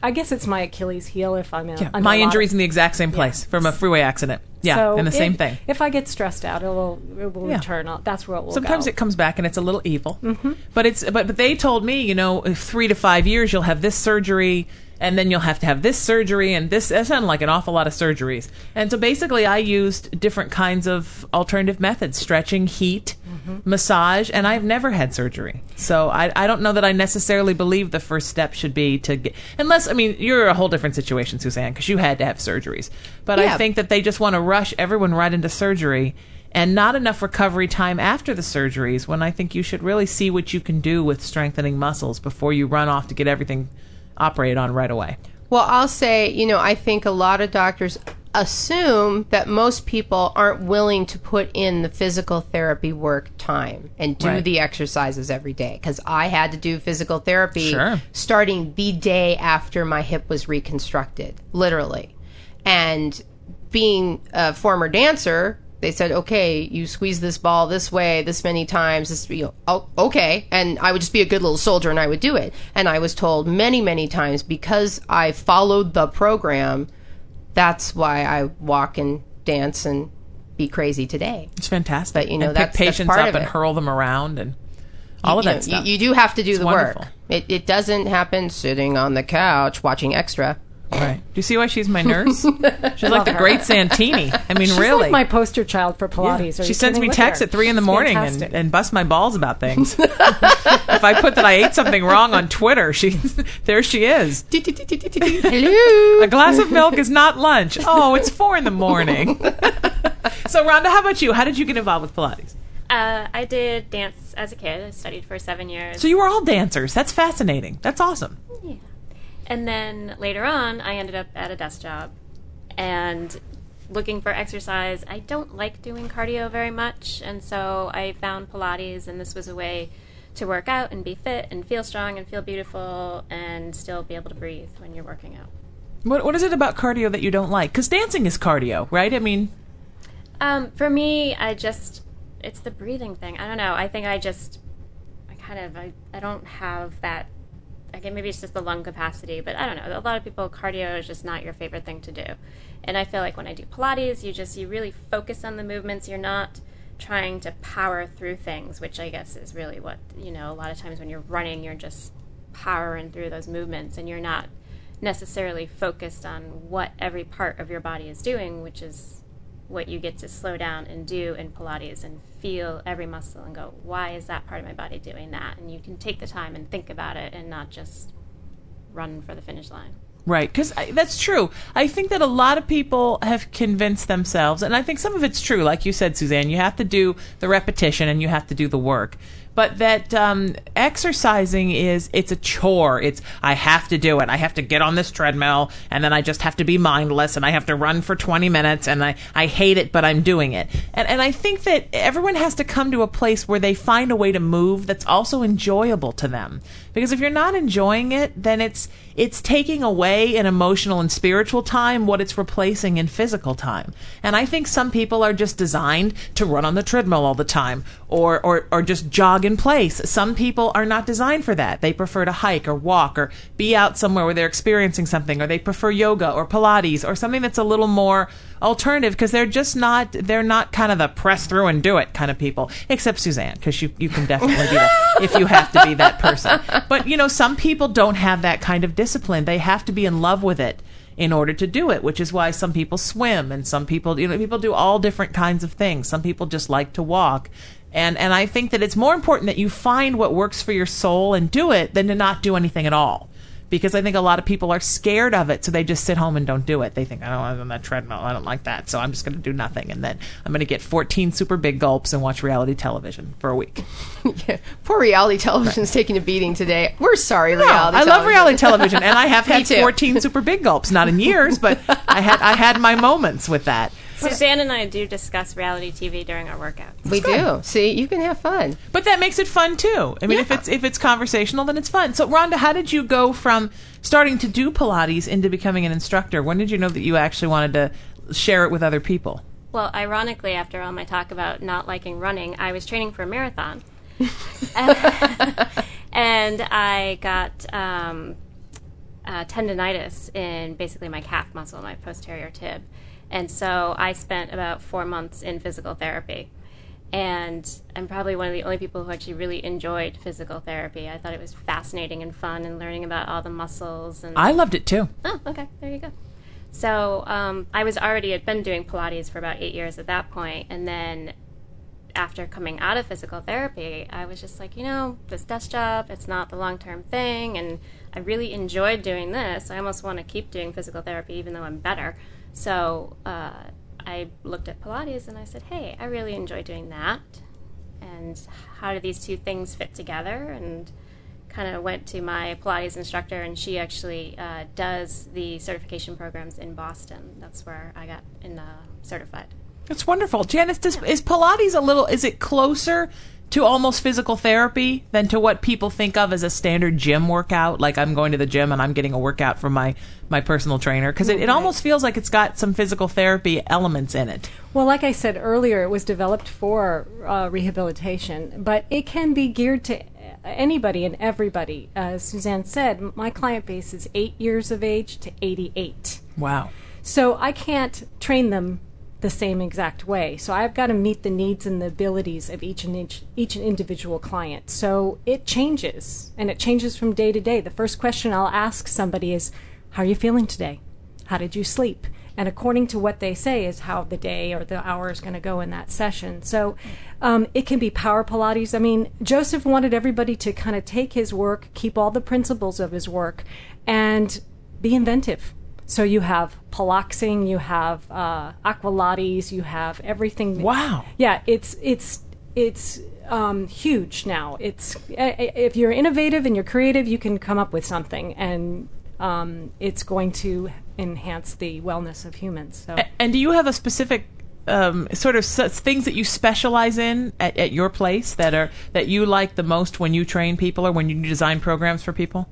I guess it's my Achilles heel if I'm in. Yeah, under my a lot injury's of- in the exact same place from a freeway accident. Yeah, So and the same if- thing. If I get stressed out, it will it will Yeah. return. I'll- That's where it will Sometimes go. it comes back and it's a little evil. Mhm. But it's but, but they told me, you know, if three to five years you'll have this surgery and then you'll have to have this surgery and this. That sounded like an awful lot of surgeries. And so basically I used different kinds of alternative methods, stretching, heat, Mhm. massage, and I've never had surgery. So I, I don't know that I necessarily believe the first step should be to get, unless, I mean, you're a whole different situation, Suzanne, because you had to have surgeries. But Yeah. I think that they just want to rush everyone right into surgery and not enough recovery time after the surgeries, when I think you should really see what you can do with strengthening muscles before you run off to get everything operated on right away. Well, I'll say, you know, I think a lot of doctors assume that most people aren't willing to put in the physical therapy work time and do Right. the exercises every day. Because I had to do physical therapy Sure. starting the day after my hip was reconstructed, literally. And being a former dancer, they said, okay, you squeeze this ball this way this many times. This, you know, oh, okay. And I would just be a good little soldier and I would do it. And I was told many, many times, because I followed the program, that's why I walk and dance and be crazy today. It's fantastic. But, you know, and that's, pick that's patients part up of and it. hurl them around and all You- of you that know, stuff. You, you do have to do It's the wonderful. work. It, it doesn't happen sitting on the couch watching Extra. Right. Do you see why she's my nurse? She's like Love the her. great Santini. I mean, She's really. like my poster child for Pilates. Yeah. Are She you sends kidding? me Look texts her. at three in the She's morning and, fantastic. and busts my balls about things. If I put that I ate something wrong on Twitter, she there she is. Hello. A glass of milk is not lunch. Oh, it's four in the morning. So, Rhonda, how about you? How did you get involved with Pilates? Uh, I did dance as a kid. I studied for seven years. So you were all dancers. That's fascinating. That's awesome. Yeah. And then later on, I ended up at a desk job and looking for exercise. I don't like doing cardio very much, and so I found Pilates, and this was a way to work out and be fit and feel strong and feel beautiful and still be able to breathe when you're working out. What What is it about cardio that you don't like? Because dancing is cardio, right? I mean, Um, for me, I just, it's the breathing thing. I don't know. I think I just, I kind of, I, I don't have that, again, maybe it's just the lung capacity, but I don't know. A lot of people, cardio is just not your favorite thing to do. And I feel like when I do Pilates, you just, you really focus on the movements. You're not trying to power through things, which I guess is really what, you know, a lot of times when you're running, you're just powering through those movements and you're not necessarily focused on what every part of your body is doing, which is what you get to slow down and do in Pilates and feel every muscle and go, why is that part of my body doing that? And you can take the time and think about it and not just run for the finish line. right, because that's true. I think that a lot of people have convinced themselves, and I think some of it's true, like you said, Suzanne, you have to do the repetition and you have to do the work. But that um, exercising is, it's a chore. It's, I have to do it. I have to get on this treadmill, and then I just have to be mindless, and I have to run for twenty minutes, and I, I hate it, but I'm doing it. And, and I think that everyone has to come to a place where they find a way to move that's also enjoyable to them. Because if you're not enjoying it, then it's it's taking away in emotional and spiritual time what it's replacing in physical time. And I think some people are just designed to run on the treadmill all the time, or, or, or just jog in place. Some people are not designed for that. They prefer to hike or walk or be out somewhere where they're experiencing something, or they prefer yoga or Pilates or something that's a little more alternative, because they're just not, they're not kind of the press through and do it kind of people, except Suzanne, because you, you can definitely be that if you have to be that person. But, you know, some people don't have that kind of discipline. They have to be in love with it in order to do it, which is why some people swim and some people, you know, people do all different kinds of things. Some people just like to walk. And and I think that it's more important that you find what works for your soul and do it than to not do anything at all. Because I think a lot of people are scared of it, so they just sit home and don't do it. They think, I don't want to on that treadmill. I don't like that, so I'm just going to do nothing. And then I'm going to get fourteen super big gulps and watch reality television for a week. Yeah, poor reality television's right. taking a beating today. We're sorry, no, reality I television. love reality television, and I have Me had too. fourteen super big gulps. Not in years, but I had I had my moments with that. Suzanne and I do discuss reality T V during our workouts. We do. See, you can have fun. But that makes it fun too. I mean, Yeah. if it's if it's conversational, then it's fun. So, Rhonda, how did you go from starting to do Pilates into becoming an instructor? When did you know that you actually wanted to share it with other people? Well, ironically, after all my talk about not liking running, I was training for a marathon. And I got um, uh, tendonitis in basically my calf muscle, my posterior tib. And so I spent about four months in physical therapy. And I'm probably one of the only people who actually really enjoyed physical therapy. I thought it was fascinating and fun, and learning about all the muscles. And I loved it too. Oh, okay. There you go. So um, I was already had been doing Pilates for about eight years at that point, and then after coming out of physical therapy, I was just like, you know, this desk job, it's not the long-term thing, and I really enjoyed doing this. I almost want to keep doing physical therapy even though I'm better. So uh, I looked at Pilates and I said, hey, I really enjoy doing that, and how do these two things fit together? And kind of went to my Pilates instructor, and she actually uh, does the certification programs in Boston. That's where I got in, uh, certified. That's wonderful. Janice, does, is Pilates a little, is it closer to almost physical therapy than to what people think of as a standard gym workout? Like I'm going to the gym and I'm getting a workout from my, my personal trainer. Because it, it almost feels like it's got some physical therapy elements in it. Well, like I said earlier, it was developed for uh, rehabilitation, but it can be geared to anybody and everybody. As Suzanne said, my client base is eight years of age to eighty-eight. Wow. So I can't train them the same exact way. So I've got to meet the needs and the abilities of each and each, each individual client. So it changes, and it changes from day to day. The first question I'll ask somebody is, how are you feeling today? How did you sleep? And according to what they say is how the day or the hour is going to go in that session. So um, it can be power Pilates. I mean, Joseph wanted everybody to kind of take his work, keep all the principles of his work, and be inventive. So you have Piloxing, you have uh, Aqualates, you have everything. Wow. Yeah, it's it's it's um, huge now. It's if you're innovative and you're creative, you can come up with something, and um, it's going to enhance the wellness of humans. So. And do you have a specific um, sort of s- things that you specialize in at, at your place that are that you like the most when you train people or when you design programs for people?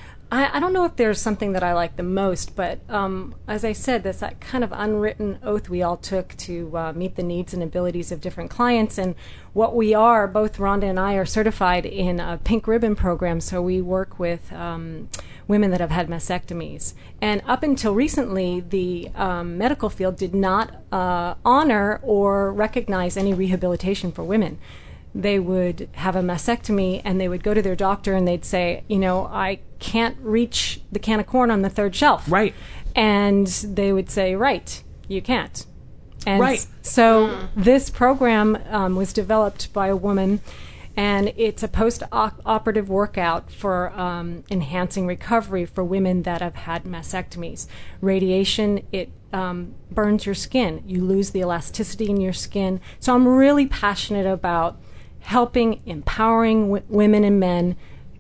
I, I don't know if there's something that I like the most, but um, as I said, that's that kind of unwritten oath we all took to uh, meet the needs and abilities of different clients. And what we are, both Rhonda and I are certified in a pink ribbon program, so we work with um, women that have had mastectomies. And up until recently, the um, medical field did not uh, honor or recognize any rehabilitation for women. They would have a mastectomy and they would go to their doctor and they'd say, you know, I can't reach the can of corn on the third shelf. Right. And they would say, right, you can't. And right. So mm. this program um, was developed by a woman, and it's a post-operative workout for um, enhancing recovery for women that have had mastectomies. Radiation, it um, burns your skin. You lose the elasticity in your skin. So I'm really passionate about helping, empowering w- women and men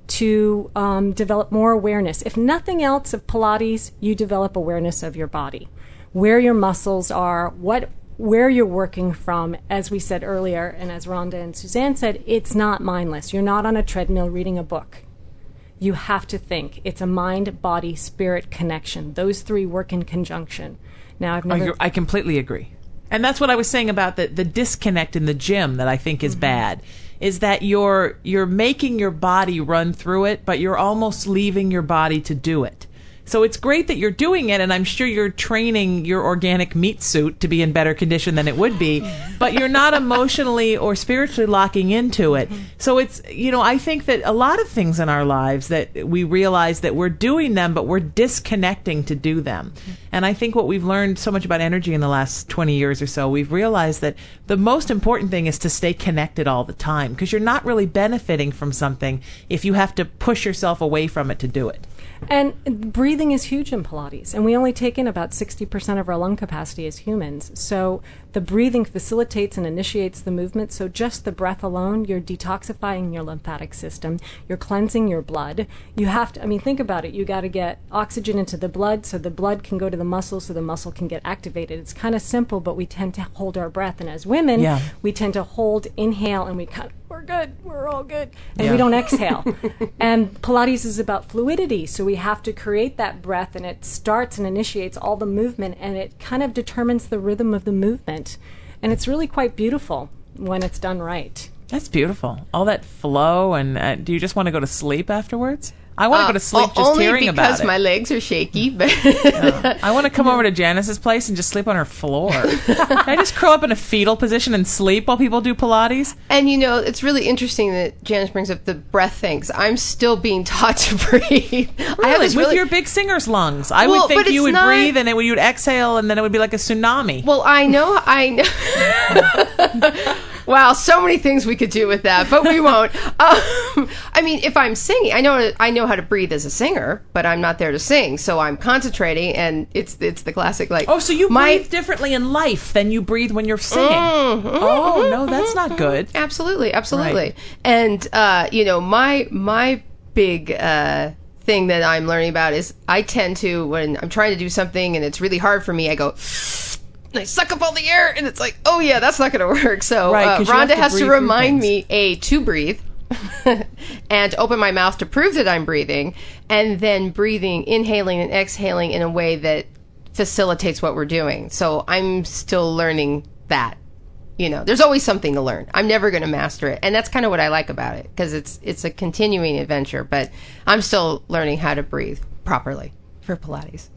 to um, develop more awareness. If nothing else of Pilates, you develop awareness of your body, where your muscles are, what, where you're working from. As we said earlier, and as Rhonda and Suzanne said, it's not mindless. You're not on a treadmill reading a book. You have to think. It's a mind, body, spirit connection. Those three work in conjunction. Now, I've never... Oh, I completely agree. And that's what I was saying about the, the disconnect in the gym that I think is mm-hmm. bad, is that you're you're making your body run through it, but you're almost leaving your body to do it. So it's great that you're doing it, and I'm sure you're training your organic meat suit to be in better condition than it would be, but you're not emotionally or spiritually locking into it. So it's, you know, I think that a lot of things in our lives that we realize that we're doing them, but we're disconnecting to do them. And I think what we've learned so much about energy in the last twenty years or so, we've realized that the most important thing is to stay connected all the time, because you're not really benefiting from something if you have to push yourself away from it to do it. And breathing is huge in Pilates, and we only take in about sixty percent of our lung capacity as humans. So the breathing facilitates and initiates the movement. So just the breath alone, you're detoxifying your lymphatic system, you're cleansing your blood. You have to, I mean, think about it. You got to get oxygen into the blood so the blood can go to the muscle so the muscle can get activated. It's kind of simple, but we tend to hold our breath. And as women, yeah. we tend to hold, inhale, and we kind of, we're good, we're all good, and yeah. we don't exhale. And Pilates is about fluidity, so we have to create that breath, and it starts and initiates all the movement, and it kind of determines the rhythm of the movement. And it's really quite beautiful when it's done right. That's beautiful. All that flow, and uh, do you just want to go to sleep afterwards? I want to go to sleep just only hearing about it. because my legs are shaky. But yeah. I want to come over to Janice's place and just sleep on her floor. Can I just curl up in a fetal position and sleep while people do Pilates? And you know, it's really interesting that Janice brings up the breath things. I'm still being taught to breathe. Really? I have this With really... your big singer's lungs. I well, would think you would not... breathe and then you would exhale and then it would be like a tsunami. Well, I know, I know. Wow, so many things we could do with that, but we won't. Um, I mean, if I'm singing, I know I know how to breathe as a singer, but I'm not there to sing, so I'm concentrating, and it's it's the classic like. Oh, so you my, breathe differently in life than you breathe when you're singing. Mm, mm, oh mm, no, that's mm, not good. Absolutely, absolutely. Right. And uh, you know, my my big. Uh, thing that I'm learning about is I tend to, when I'm trying to do something and it's really hard for me, I go and I suck up all the air and it's like, oh yeah, that's not going to work. So right, uh, Rhonda to has to remind me a to breathe and open my mouth to prove that I'm breathing, and then breathing, inhaling and exhaling in a way that facilitates what we're doing. So I'm still learning that. You know, there's always something to learn. I'm never going to master it. And that's kind of what I like about it, because it's it's a continuing adventure. But I'm still learning how to breathe properly for Pilates.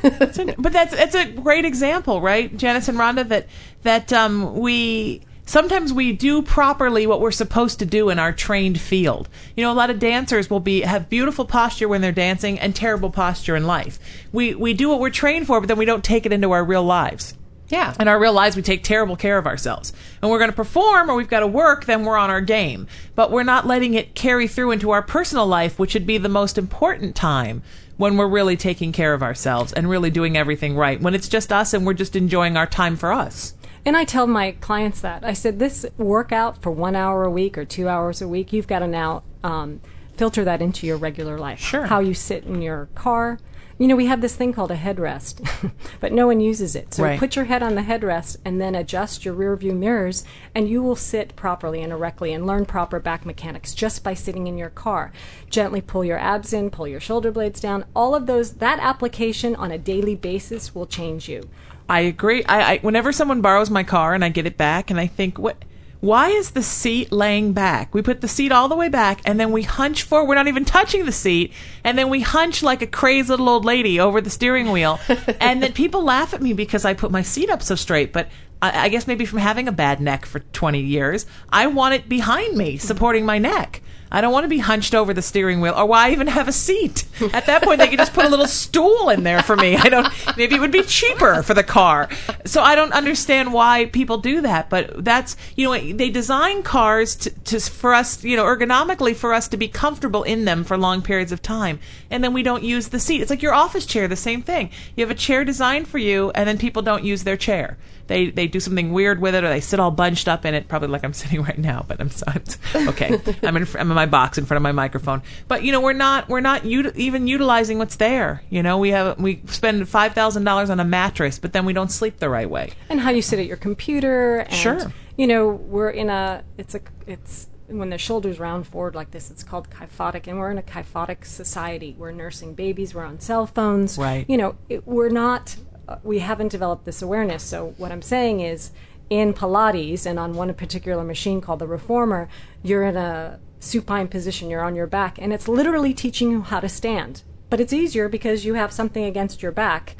But that's it's a great example, right, Janice and Rhonda, that, that um, we... Sometimes we do properly what we're supposed to do in our trained field. You know, a lot of dancers will be have beautiful posture when they're dancing and terrible posture in life. We we do what we're trained for, but then we don't take it into our real lives. Yeah. In our real lives, we take terrible care of ourselves. And we're going to perform or we've got to work, then we're on our game. But we're not letting it carry through into our personal life, which would be the most important time when we're really taking care of ourselves and really doing everything right. When it's just us and we're just enjoying our time for us. And I tell my clients that. I said, this workout for one hour a week or two hours a week, you've got to now um, filter that into your regular life. Sure. How you sit in your car. You know, we have this thing called a headrest, but no one uses it. So right. put your head on the headrest and then adjust your rear view mirrors, and you will sit properly and erectly and learn proper back mechanics just by sitting in your car. Gently pull your abs in, pull your shoulder blades down. All of those, that application on a daily basis will change you. I agree. I, I whenever someone borrows my car and I get it back and I think, what... Why is the seat laying back? We put the seat all the way back, and then we hunch forward. We're not even touching the seat, and then we hunch like a crazed little old lady over the steering wheel. And then people laugh at me because I put my seat up so straight, but I, I guess maybe from having a bad neck for twenty years, I want it behind me, supporting my neck. I don't want to be hunched over the steering wheel, or why even have a seat? At that point, they could just put a little stool in there for me. I don't. Maybe it would be cheaper for the car. So I don't understand why people do that. But that's, you know, they design cars to, to for us, you know, ergonomically for us to be comfortable in them for long periods of time, and then we don't use the seat. It's like your office chair, the same thing. You have a chair designed for you, and then people don't use their chair. They they do something weird with it, or they sit all bunched up in it, probably like I'm sitting right now. But I'm sorry. Okay, I'm in I'm in my box in front of my microphone. But you know, we're not we're not uti- even utilizing what's there. You know, we have we spend five thousand dollars on a mattress, but then we don't sleep the right way. And how you sit at your computer. And, sure. You know, we're in a it's a it's. When the shoulders round forward like this, it's called kyphotic, and we're in a kyphotic society. We're nursing babies. We're on cell phones. Right. You know, it, we're not. Uh, we haven't developed this awareness. So what I'm saying is, in Pilates and on one particular machine called the Reformer, you're in a supine position. You're on your back, and it's literally teaching you how to stand. But it's easier because you have something against your back.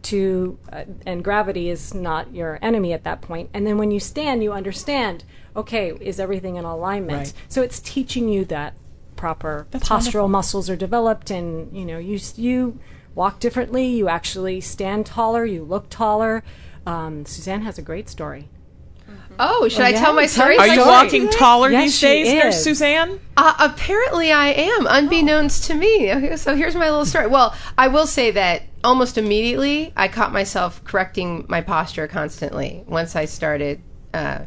To uh, and gravity is not your enemy at that point. And then when you stand, you understand. Okay, is everything in alignment? Right. So it's teaching you that proper That's postural wonderful. muscles are developed, and you know you you walk differently. You actually stand taller. You look taller. Um, Suzanne has a great story. Oh, should Oh, I yeah? tell my story? Are you walking taller Yes, these she days, Nurse is. Suzanne? Uh, apparently I am, unbeknownst to me. Okay, so here's my little story. Well, I will say that almost immediately I caught myself correcting my posture constantly once I started uh,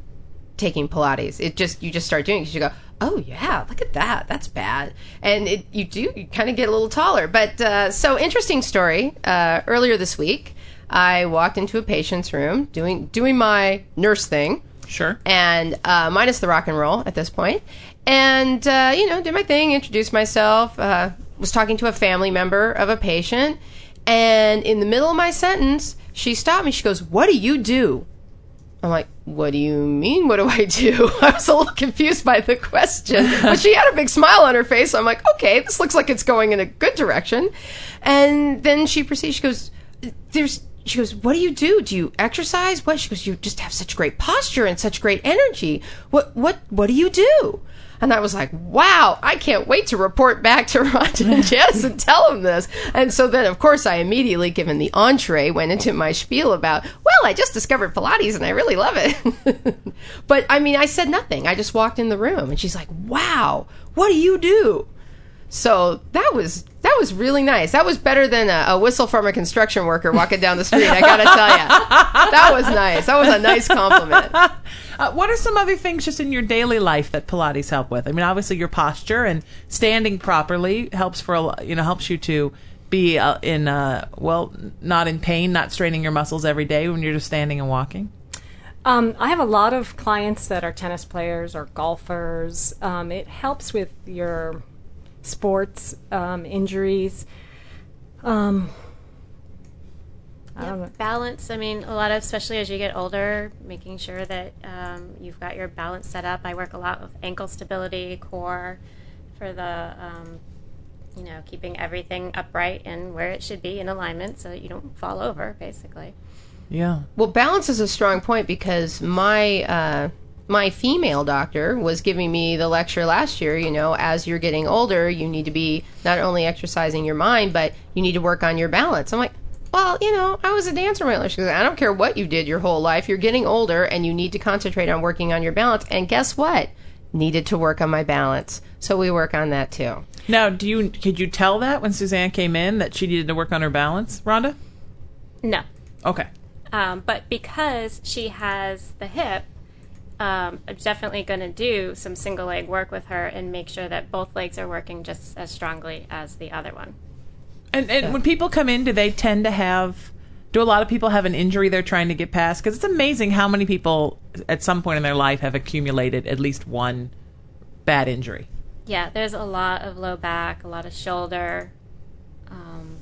taking Pilates. It just you just start doing it because you go, oh yeah, look at that, that's bad, and it, you do you kind of get a little taller. But uh, so interesting story. Uh, earlier this week, I walked into a patient's room doing doing my nurse thing. Sure. And uh, minus the rock and roll at this point. And, uh, you know, did my thing, introduced myself, uh, was talking to a family member of a patient. And in the middle of my sentence, she stopped me. She goes, "What do you do?" I'm like, what do you mean? What do I do? I was a little confused by the question, but she had a big smile on her face. So I'm like, okay, this looks like it's going in a good direction. And then she proceeds, she goes, there's, she goes, what do you do? Do you exercise? What? She goes, you just have such great posture and such great energy. What, what, what do you do? And I was like, wow, I can't wait to report back to Rhonda and Jess and tell them this. And so then, of course, I immediately, given the entree, went into my spiel about, well, I just discovered Pilates and I really love it. But, I mean, I said nothing. I just walked in the room and she's like, wow, what do you do? So that was that was really nice. That was better than a, a whistle from a construction worker walking down the street, I gotta tell you. That was nice. That was a nice compliment. Uh, what are some other things just in your daily life that Pilates help with? I mean, obviously your posture and standing properly helps for a lo- you know helps you to be uh, in uh, well not in pain, not straining your muscles every day when you're just standing and walking. Um, I have a lot of clients that are tennis players or golfers. Um, it helps with your sports um, injuries. Um, I don't Yeah, know. balance. I mean, a lot of, especially as you get older, making sure that um, you've got your balance set up. I work a lot with ankle stability, core, for the, um, you know, keeping everything upright and where it should be in alignment so that you don't fall over, basically. Yeah. Well, balance is a strong point because my uh, my female doctor was giving me the lecture last year, you know, as you're getting older, you need to be not only exercising your mind, but you need to work on your balance. I'm like, well, you know, I was a dancer my life. She goes, I don't care what you did your whole life. You're getting older and you need to concentrate on working on your balance. And guess what? Needed to work on my balance. So we work on that too. Now, do you could you tell that when Suzanne came in that she needed to work on her balance, Rhonda? No. Okay. Um, but because she has the hip, um, I'm definitely going to do some single leg work with her and make sure that both legs are working just as strongly as the other one. And, and when people come in, do they tend to have, do a lot of people have an injury they're trying to get past? Because it's amazing how many people at some point in their life have accumulated at least one bad injury. Yeah, there's a lot of low back, a lot of shoulder. Um,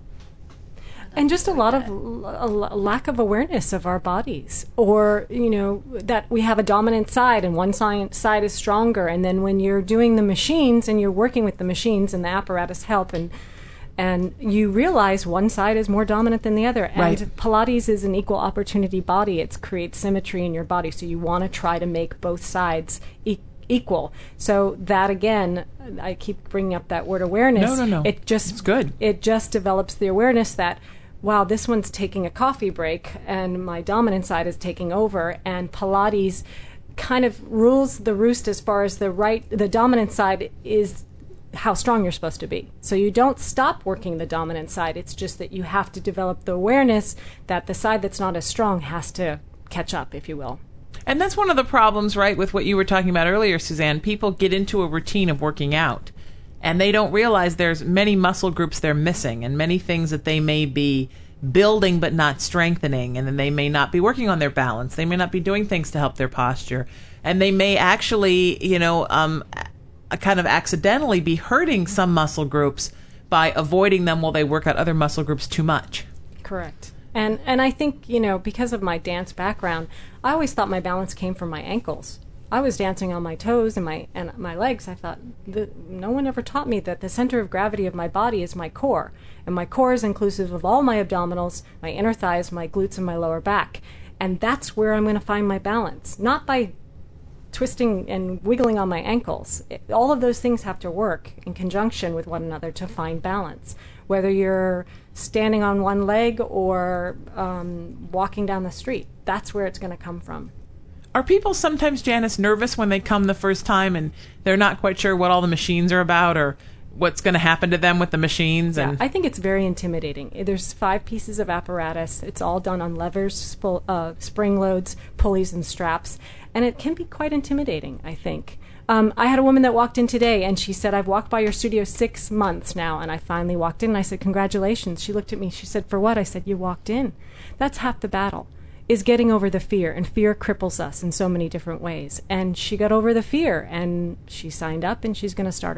And just a lot of l- a l- lack of awareness of our bodies, or you know that we have a dominant side and one si- side is stronger, and then when you're doing the machines and you're working with the machines and the apparatus help, and and you realize one side is more dominant than the other. And Right. Pilates is an equal opportunity body. It creates symmetry in your body, so you want to try to make both sides e- equal. So that again, I keep bringing up that word awareness. No, no, no. It just It's good. It just develops the awareness that, wow, this one's taking a coffee break and my dominant side is taking over, and Pilates kind of rules the roost as far as the right, the dominant side is how strong you're supposed to be. So you don't stop working the dominant side. It's just that you have to develop the awareness that the side that's not as strong has to catch up, if you will. And that's one of the problems, right, with what you were talking about earlier, Suzanne. People get into a routine of working out, and they don't realize there's many muscle groups they're missing and many things that they may be building but not strengthening, and then they may not be working on their balance. They may not be doing things to help their posture, and they may actually, you know, um, a kind of accidentally be hurting some muscle groups by avoiding them while they work out other muscle groups too much. Correct. And and I think, you know, because of my dance background, I always thought my balance came from my ankles. I was dancing on my toes and my and my legs. I thought, the, no one ever taught me that the center of gravity of my body is my core. And my core is inclusive of all my abdominals, my inner thighs, my glutes, and my lower back. And that's where I'm going to find my balance. Not by twisting and wiggling on my ankles. It, all of those things have to work in conjunction with one another to find balance. Whether you're standing on one leg or um, walking down the street, that's where it's going to come from. Are people sometimes, Janice, nervous when they come the first time and they're not quite sure what all the machines are about or what's going to happen to them with the machines? And Yeah, I think it's very intimidating. There's five pieces of apparatus. It's all done on levers, sp- uh, spring loads, pulleys, and straps. And it can be quite intimidating, I think. Um, I had a woman that walked in today, and she said, I've walked by your studio six months now, and I finally walked in. And I said, congratulations. She looked at me. She said, for what? I said, you walked in. That's half the battle, is getting over the fear. And fear cripples us in so many different ways. And she got over the fear, and she signed up, and she's going to start her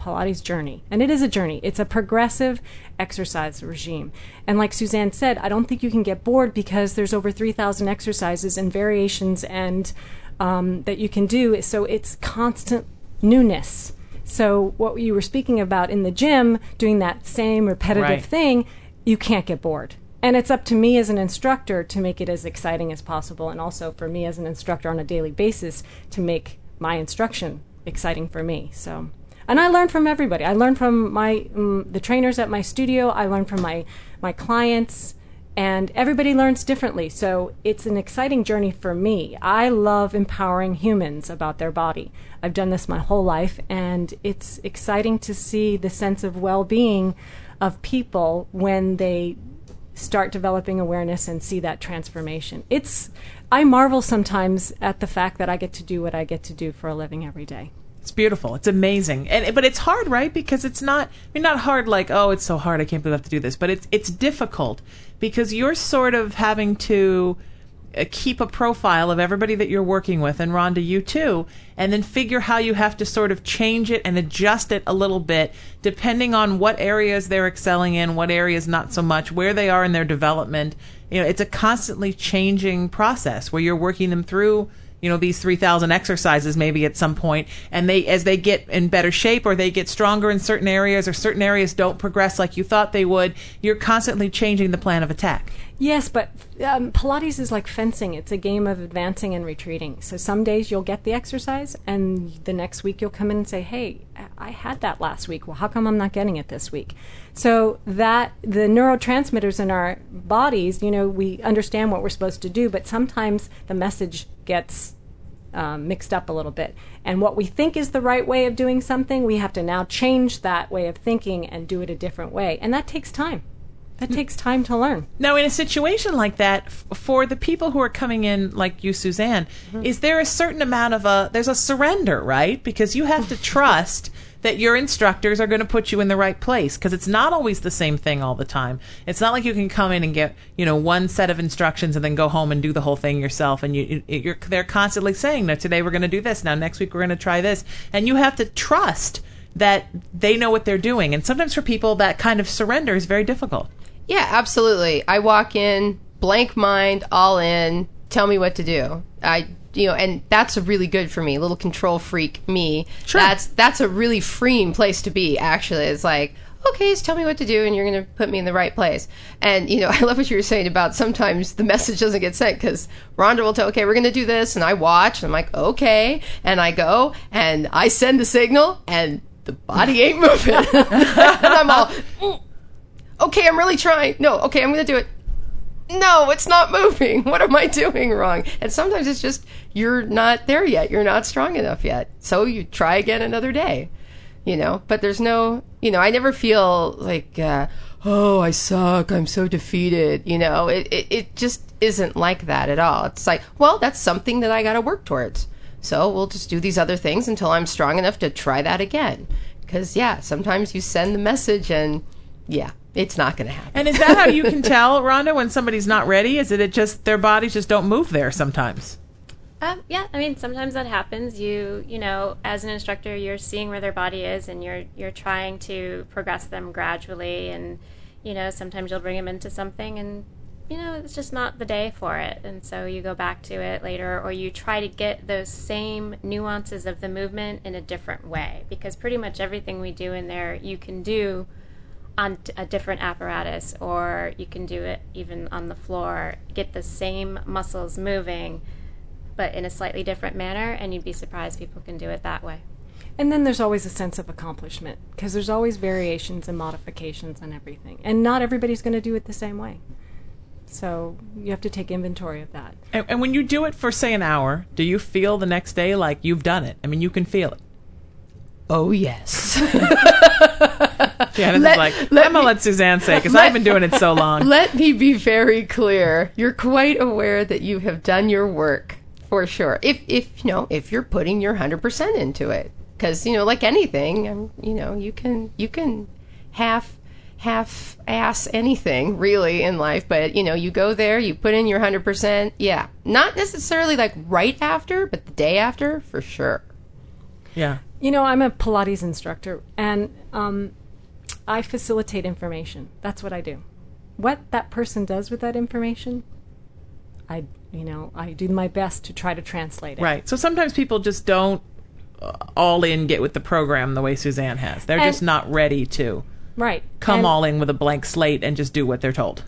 Pilates journey. And it is a journey. It's a progressive exercise regime. And like Suzanne said, I don't think you can get bored because there's over three thousand exercises and variations and um, that you can do. So it's constant newness. So what you were speaking about in the gym, doing that same repetitive Right. thing, you can't get bored. And it's up to me as an instructor to make it as exciting as possible, and also for me as an instructor on a daily basis to make my instruction exciting for me. So, and I learn from everybody. I learn from my um, the trainers at my studio. I learn from my my clients, and everybody learns differently. So it's an exciting journey for me. I love empowering humans about their body. I've done this my whole life, and it's exciting to see the sense of well-being of people when they start developing awareness and see that transformation. It's I marvel sometimes at the fact that I get to do what I get to do for a living every day. It's beautiful. It's amazing. And but it's hard, right? Because it's not I mean not hard like, oh, it's so hard, I can't believe I have to do this, but it's it's difficult because you're sort of having to uh, keep a profile of everybody that you're working with, and Rhonda, you too, and then figure how you have to sort of change it and adjust it a little bit depending on what areas they're excelling in, what areas not so much, where they are in their development. You know, it's a constantly changing process where you're working them through, you know, these three thousand exercises maybe at some point, and they, as they get in better shape or they get stronger in certain areas or certain areas don't progress like you thought they would, you're constantly changing the plan of attack. Yes, but um, Pilates is like fencing. It's a game of advancing and retreating. So some days you'll get the exercise, and the next week you'll come in and say, hey, I had that last week. Well, how come I'm not getting it this week? So that the neurotransmitters in our bodies, you know, we understand what we're supposed to do, but sometimes the message gets um, mixed up a little bit. And what we think is the right way of doing something, we have to now change that way of thinking and do it a different way. And that takes time. That takes time to learn. Now, in a situation like that, f- for the people who are coming in, like you, Suzanne, mm-hmm. is there a certain amount of a, there's a surrender, right? Because you have to trust that your instructors are going to put you in the right place, because it's not always the same thing all the time. It's not like you can come in and get, you know, one set of instructions and then go home and do the whole thing yourself. And you, you're, they're constantly saying, now today we're going to do this, now next week we're going to try this. And you have to trust that they know what they're doing. And sometimes for people, that kind of surrender is very difficult. Yeah, absolutely. I walk in, blank mind, all in, tell me what to do. I, you know, and that's really good for me, little control freak me. Sure. That's that's a really freeing place to be, actually. It's like, okay, just tell me what to do and you're going to put me in the right place. And, you know, I love what you were saying about sometimes the message doesn't get sent, because Rhonda will tell, okay, we're going to do this, and I watch, and I'm like, okay, and I go, and I send the signal, and the body ain't moving. And I'm all, mm. Okay, I'm really trying. No, okay, I'm going to do it. No, it's not moving. What am I doing wrong? And sometimes it's just you're not there yet. You're not strong enough yet. So you try again another day, you know. But there's no, you know, I never feel like, uh, oh, I suck. I'm so defeated. You know, it, it, it just isn't like that at all. It's like, well, that's something that I got to work towards. So we'll just do these other things until I'm strong enough to try that again. Because, yeah, sometimes you send the message and, yeah. It's not going to happen. And is that how you can tell, Rhonda, when somebody's not ready? Is it, it just their bodies just don't move there sometimes? Um, yeah, I mean, sometimes that happens. You, you know, as an instructor, you're seeing where their body is, and you're you're trying to progress them gradually. And you know, sometimes you'll bring them into something, and you know, it's just not the day for it. And so you go back to it later, or you try to get those same nuances of the movement in a different way, because pretty much everything we do in there, you can do on a different apparatus, or you can do it even on the floor, get the same muscles moving but in a slightly different manner, and you'd be surprised people can do it that way. And then there's always a sense of accomplishment, because there's always variations and modifications and everything, and not everybody's going to do it the same way. So you have to take inventory of that. And, and when you do it for, say, an hour, do you feel the next day like you've done it? I mean, you can feel it. Oh, yes. Shannon's like, I'm going to let Suzanne say, because I've been doing it so long. Let me be very clear. You're quite aware that you have done your work, for sure. If, if you know, if you're putting your one hundred percent into it. Because, you know, like anything, um, you know, you can, you can half, half-ass anything, really, in life. But, you know, you go there, you put in your one hundred percent. Yeah. Not necessarily, like, right after, but the day after, for sure. Yeah. You know, I'm a Pilates instructor, and um, I facilitate information. That's what I do. What that person does with that information, I, you know, I do my best to try to translate it. Right. So sometimes people just don't uh, all in get with the program the way Suzanne has. They're And- just not ready to Right. come And- all in with a blank slate and just do what they're told.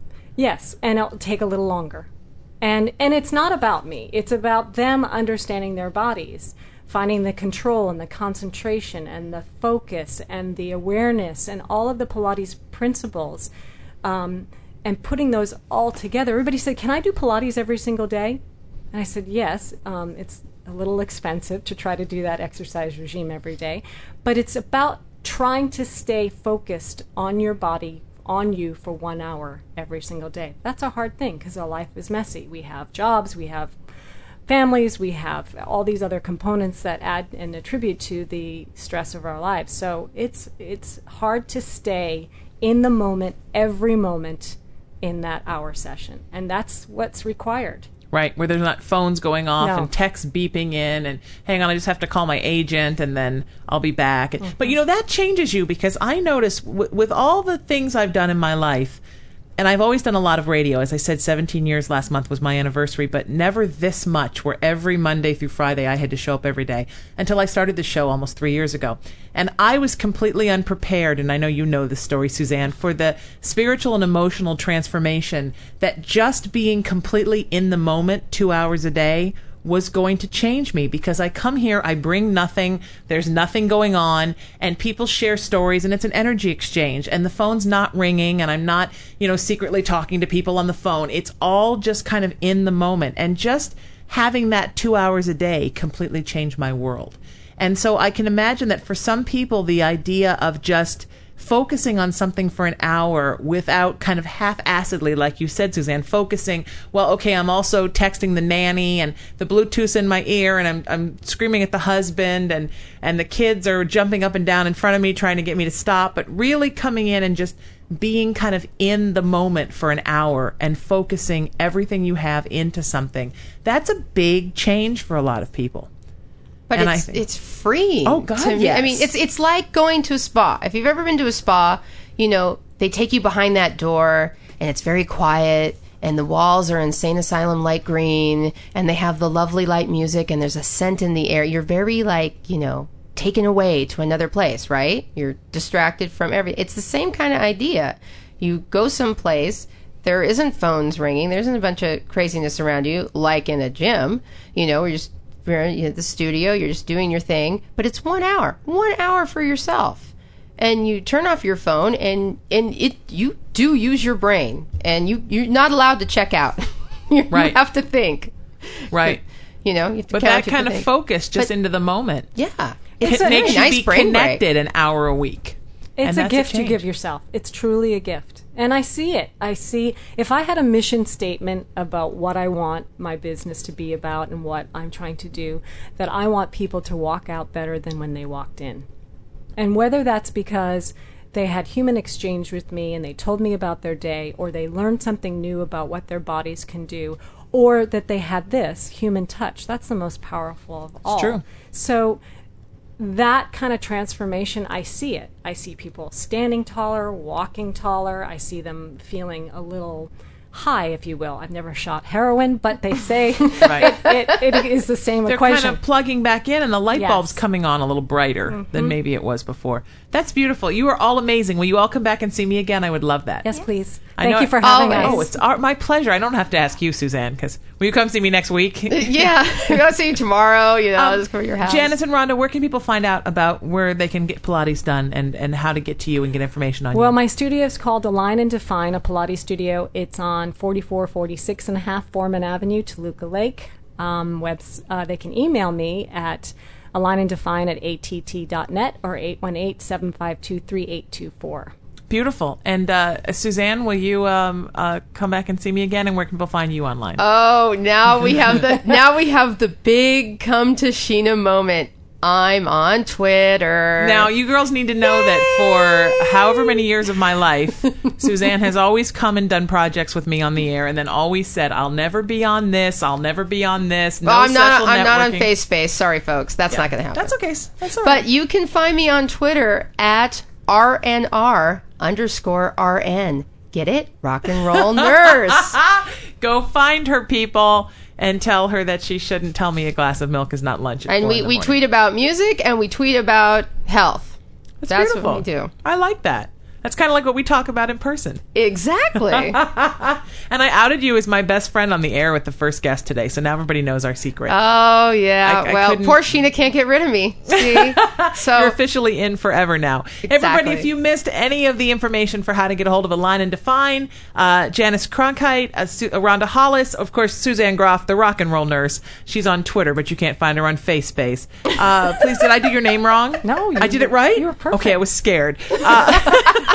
Yes, and it'll take a little longer. And and it's not about me. It's about them understanding their bodies, finding the control and the concentration and the focus and the awareness and all of the Pilates principles, um, and putting those all together. Everybody said, "Can I do Pilates every single day?" And I said, "Yes." Um, it's a little expensive to try to do that exercise regime every day, but it's about trying to stay focused on your body, on you for one hour every single day. That's a hard thing because our life is messy. We have jobs, we have families, we have all these other components that add and attribute to the stress of our lives. So it's it's hard to stay in the moment every moment in that hour session, and that's what's required. Right, where there's not phones going off No. and texts beeping in and, hang on, I just have to call my agent and then I'll be back. Mm-hmm. But, you know, that changes you because I notice w- with all the things I've done in my life, and I've always done a lot of radio. As I said, seventeen years last month was my anniversary, but never this much where every Monday through Friday I had to show up every day until I started the show almost three years ago. And I was completely unprepared, and I know you know this story, Suzanne, for the spiritual and emotional transformation that just being completely in the moment two hours a day was going to change me, because I come here, I bring nothing, there's nothing going on, and people share stories, and it's an energy exchange, and the phone's not ringing, and I'm not, you know, secretly talking to people on the phone. It's all just kind of in the moment, and just having that two hours a day completely changed my world. And so I can imagine that for some people, the idea of just focusing on something for an hour without kind of half-assedly, like you said, Suzanne, focusing, well, okay, I'm also texting the nanny and the Bluetooth's in my ear and I'm I'm screaming at the husband and, and the kids are jumping up and down in front of me trying to get me to stop, but really coming in and just being kind of in the moment for an hour and focusing everything you have into something. That's a big change for a lot of people. But And it's I think- it's free. Oh, God, to me. yes. I mean, it's it's like going to a spa. If you've ever been to a spa, you know, they take you behind that door and it's very quiet and the walls are insane asylum light green and they have the lovely light music and there's a scent in the air. You're very like, you know, taken away to another place, right? You're distracted from everything. It's the same kind of idea. You go someplace, there isn't phones ringing, there isn't a bunch of craziness around you like in a gym, you know, where you're just you're at the studio, you're just doing your thing, but it's one hour, one hour for yourself, and you turn off your phone, and and it you do use your brain, and you you're not allowed to check out. you Right. have to think, right? You know, you have to But count, that you have kind to of think. focus just But- into the moment. Yeah, It it's a makes very you nice be brain break. connected an hour a week. It's And a that's gift you change. give yourself. It's truly a gift. And I see it. I see, if I had a mission statement about what I want my business to be about and what I'm trying to do, that I want people to walk out better than when they walked in. And whether that's because they had human exchange with me and they told me about their day, or they learned something new about what their bodies can do, or that they had this human touch, that's the most powerful of all. true. So that kind of transformation, I see it. I see people standing taller, walking taller. I see them feeling a little high, if you will. I've never shot heroin, but they say Right. it, it, it is the same They're equation. kind of plugging back in, and the light Yes. bulb's coming on a little brighter Mhm. than maybe it was before. That's beautiful. You are all amazing. Will you all come back and see me again? I would love that. Yes, please. I Thank know you it- for having oh, us. Oh, it's our, my pleasure. I don't have to ask you, Suzanne, because will you come see me next week? Yeah, I'll see you tomorrow. You know, Um, just go to your house. Janice and Rhonda, where can people find out about where they can get Pilates done and, and how to get to you and get information on Well, you? my studio is called Align and Define, a Pilates studio. It's on forty-four forty-six and a half Foreman Avenue, Toluca Lake. Um, webs, uh, they can email me at align and define at a t t dot net or eight one eight, seven five two, three eight two four. Beautiful. And uh, Suzanne, will you um, uh, come back and see me again? And where can people find you online? Oh, now we have the now we have the big come to Sheena moment. I'm on Twitter. Now, you girls need to know Yay! that for however many years of my life, Suzanne has always come and done projects with me on the air, and then always said, "I'll never be on this. I'll never be on this." No well, I'm not. social I'm not on networking." Face Space. Sorry, folks. That's Yeah, not going to happen. That's okay. That's all right. But you can find me on Twitter at R N R underscore R N. Get it? Rock and roll nurse. Go find her, people, and tell her that she shouldn't tell me a glass of milk is not lunch. At And four we, in the we morning. tweet about music and we tweet about health. That's, That's beautiful. what we do. I like that. That's kind of like what we talk about in person. Exactly. And I outed you as my best friend on the air with the first guest today, so now everybody knows our secret. Oh, yeah. I, I well, couldn't- poor Sheena can't get rid of me. See? So You're officially in forever now. Exactly. Everybody, if you missed any of the information for how to get a hold of Align and Define, uh, Janice Cronkite, uh, Su- uh, Rhonda Hollis, of course, Suzanne Groff, the rock and roll nurse. She's on Twitter, but you can't find her on FaceSpace. Uh, please, did I do your name wrong? No. You I did it right? You were perfect. Okay, I was scared. Uh,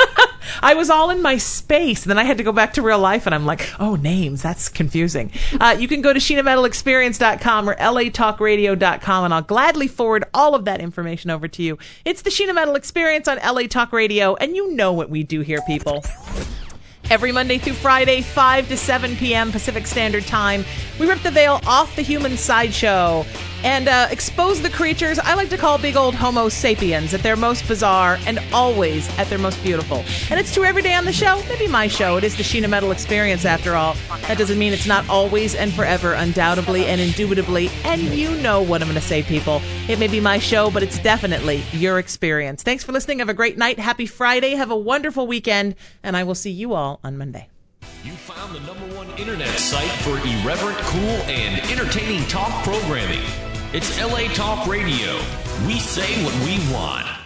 I was all in my space, and then I had to go back to real life, and I'm like, oh, names, that's confusing. Uh, you can go to Sheena Metal Experience dot com or L A Talk Radio dot com, and I'll gladly forward all of that information over to you. It's the Sheena Metal Experience on L A Talk Radio, and you know what we do here, people. Every Monday through Friday, five to seven p.m. Pacific Standard Time, we rip the veil off the human sideshow and uh, expose the creatures I like to call big old Homo sapiens at their most bizarre and always at their most beautiful. And it's true every day on the show, maybe my show. It is the Sheena Metal Experience, after all. That doesn't mean it's not always and forever, undoubtedly and indubitably. And you know what I'm going to say, people. It may be my show, but it's definitely your experience. Thanks for listening. Have a great night. Happy Friday. Have a wonderful weekend. And I will see you all on Monday. You found the number one internet site for irreverent, cool, and entertaining talk programming. It's L A Talk Radio. We say what we want.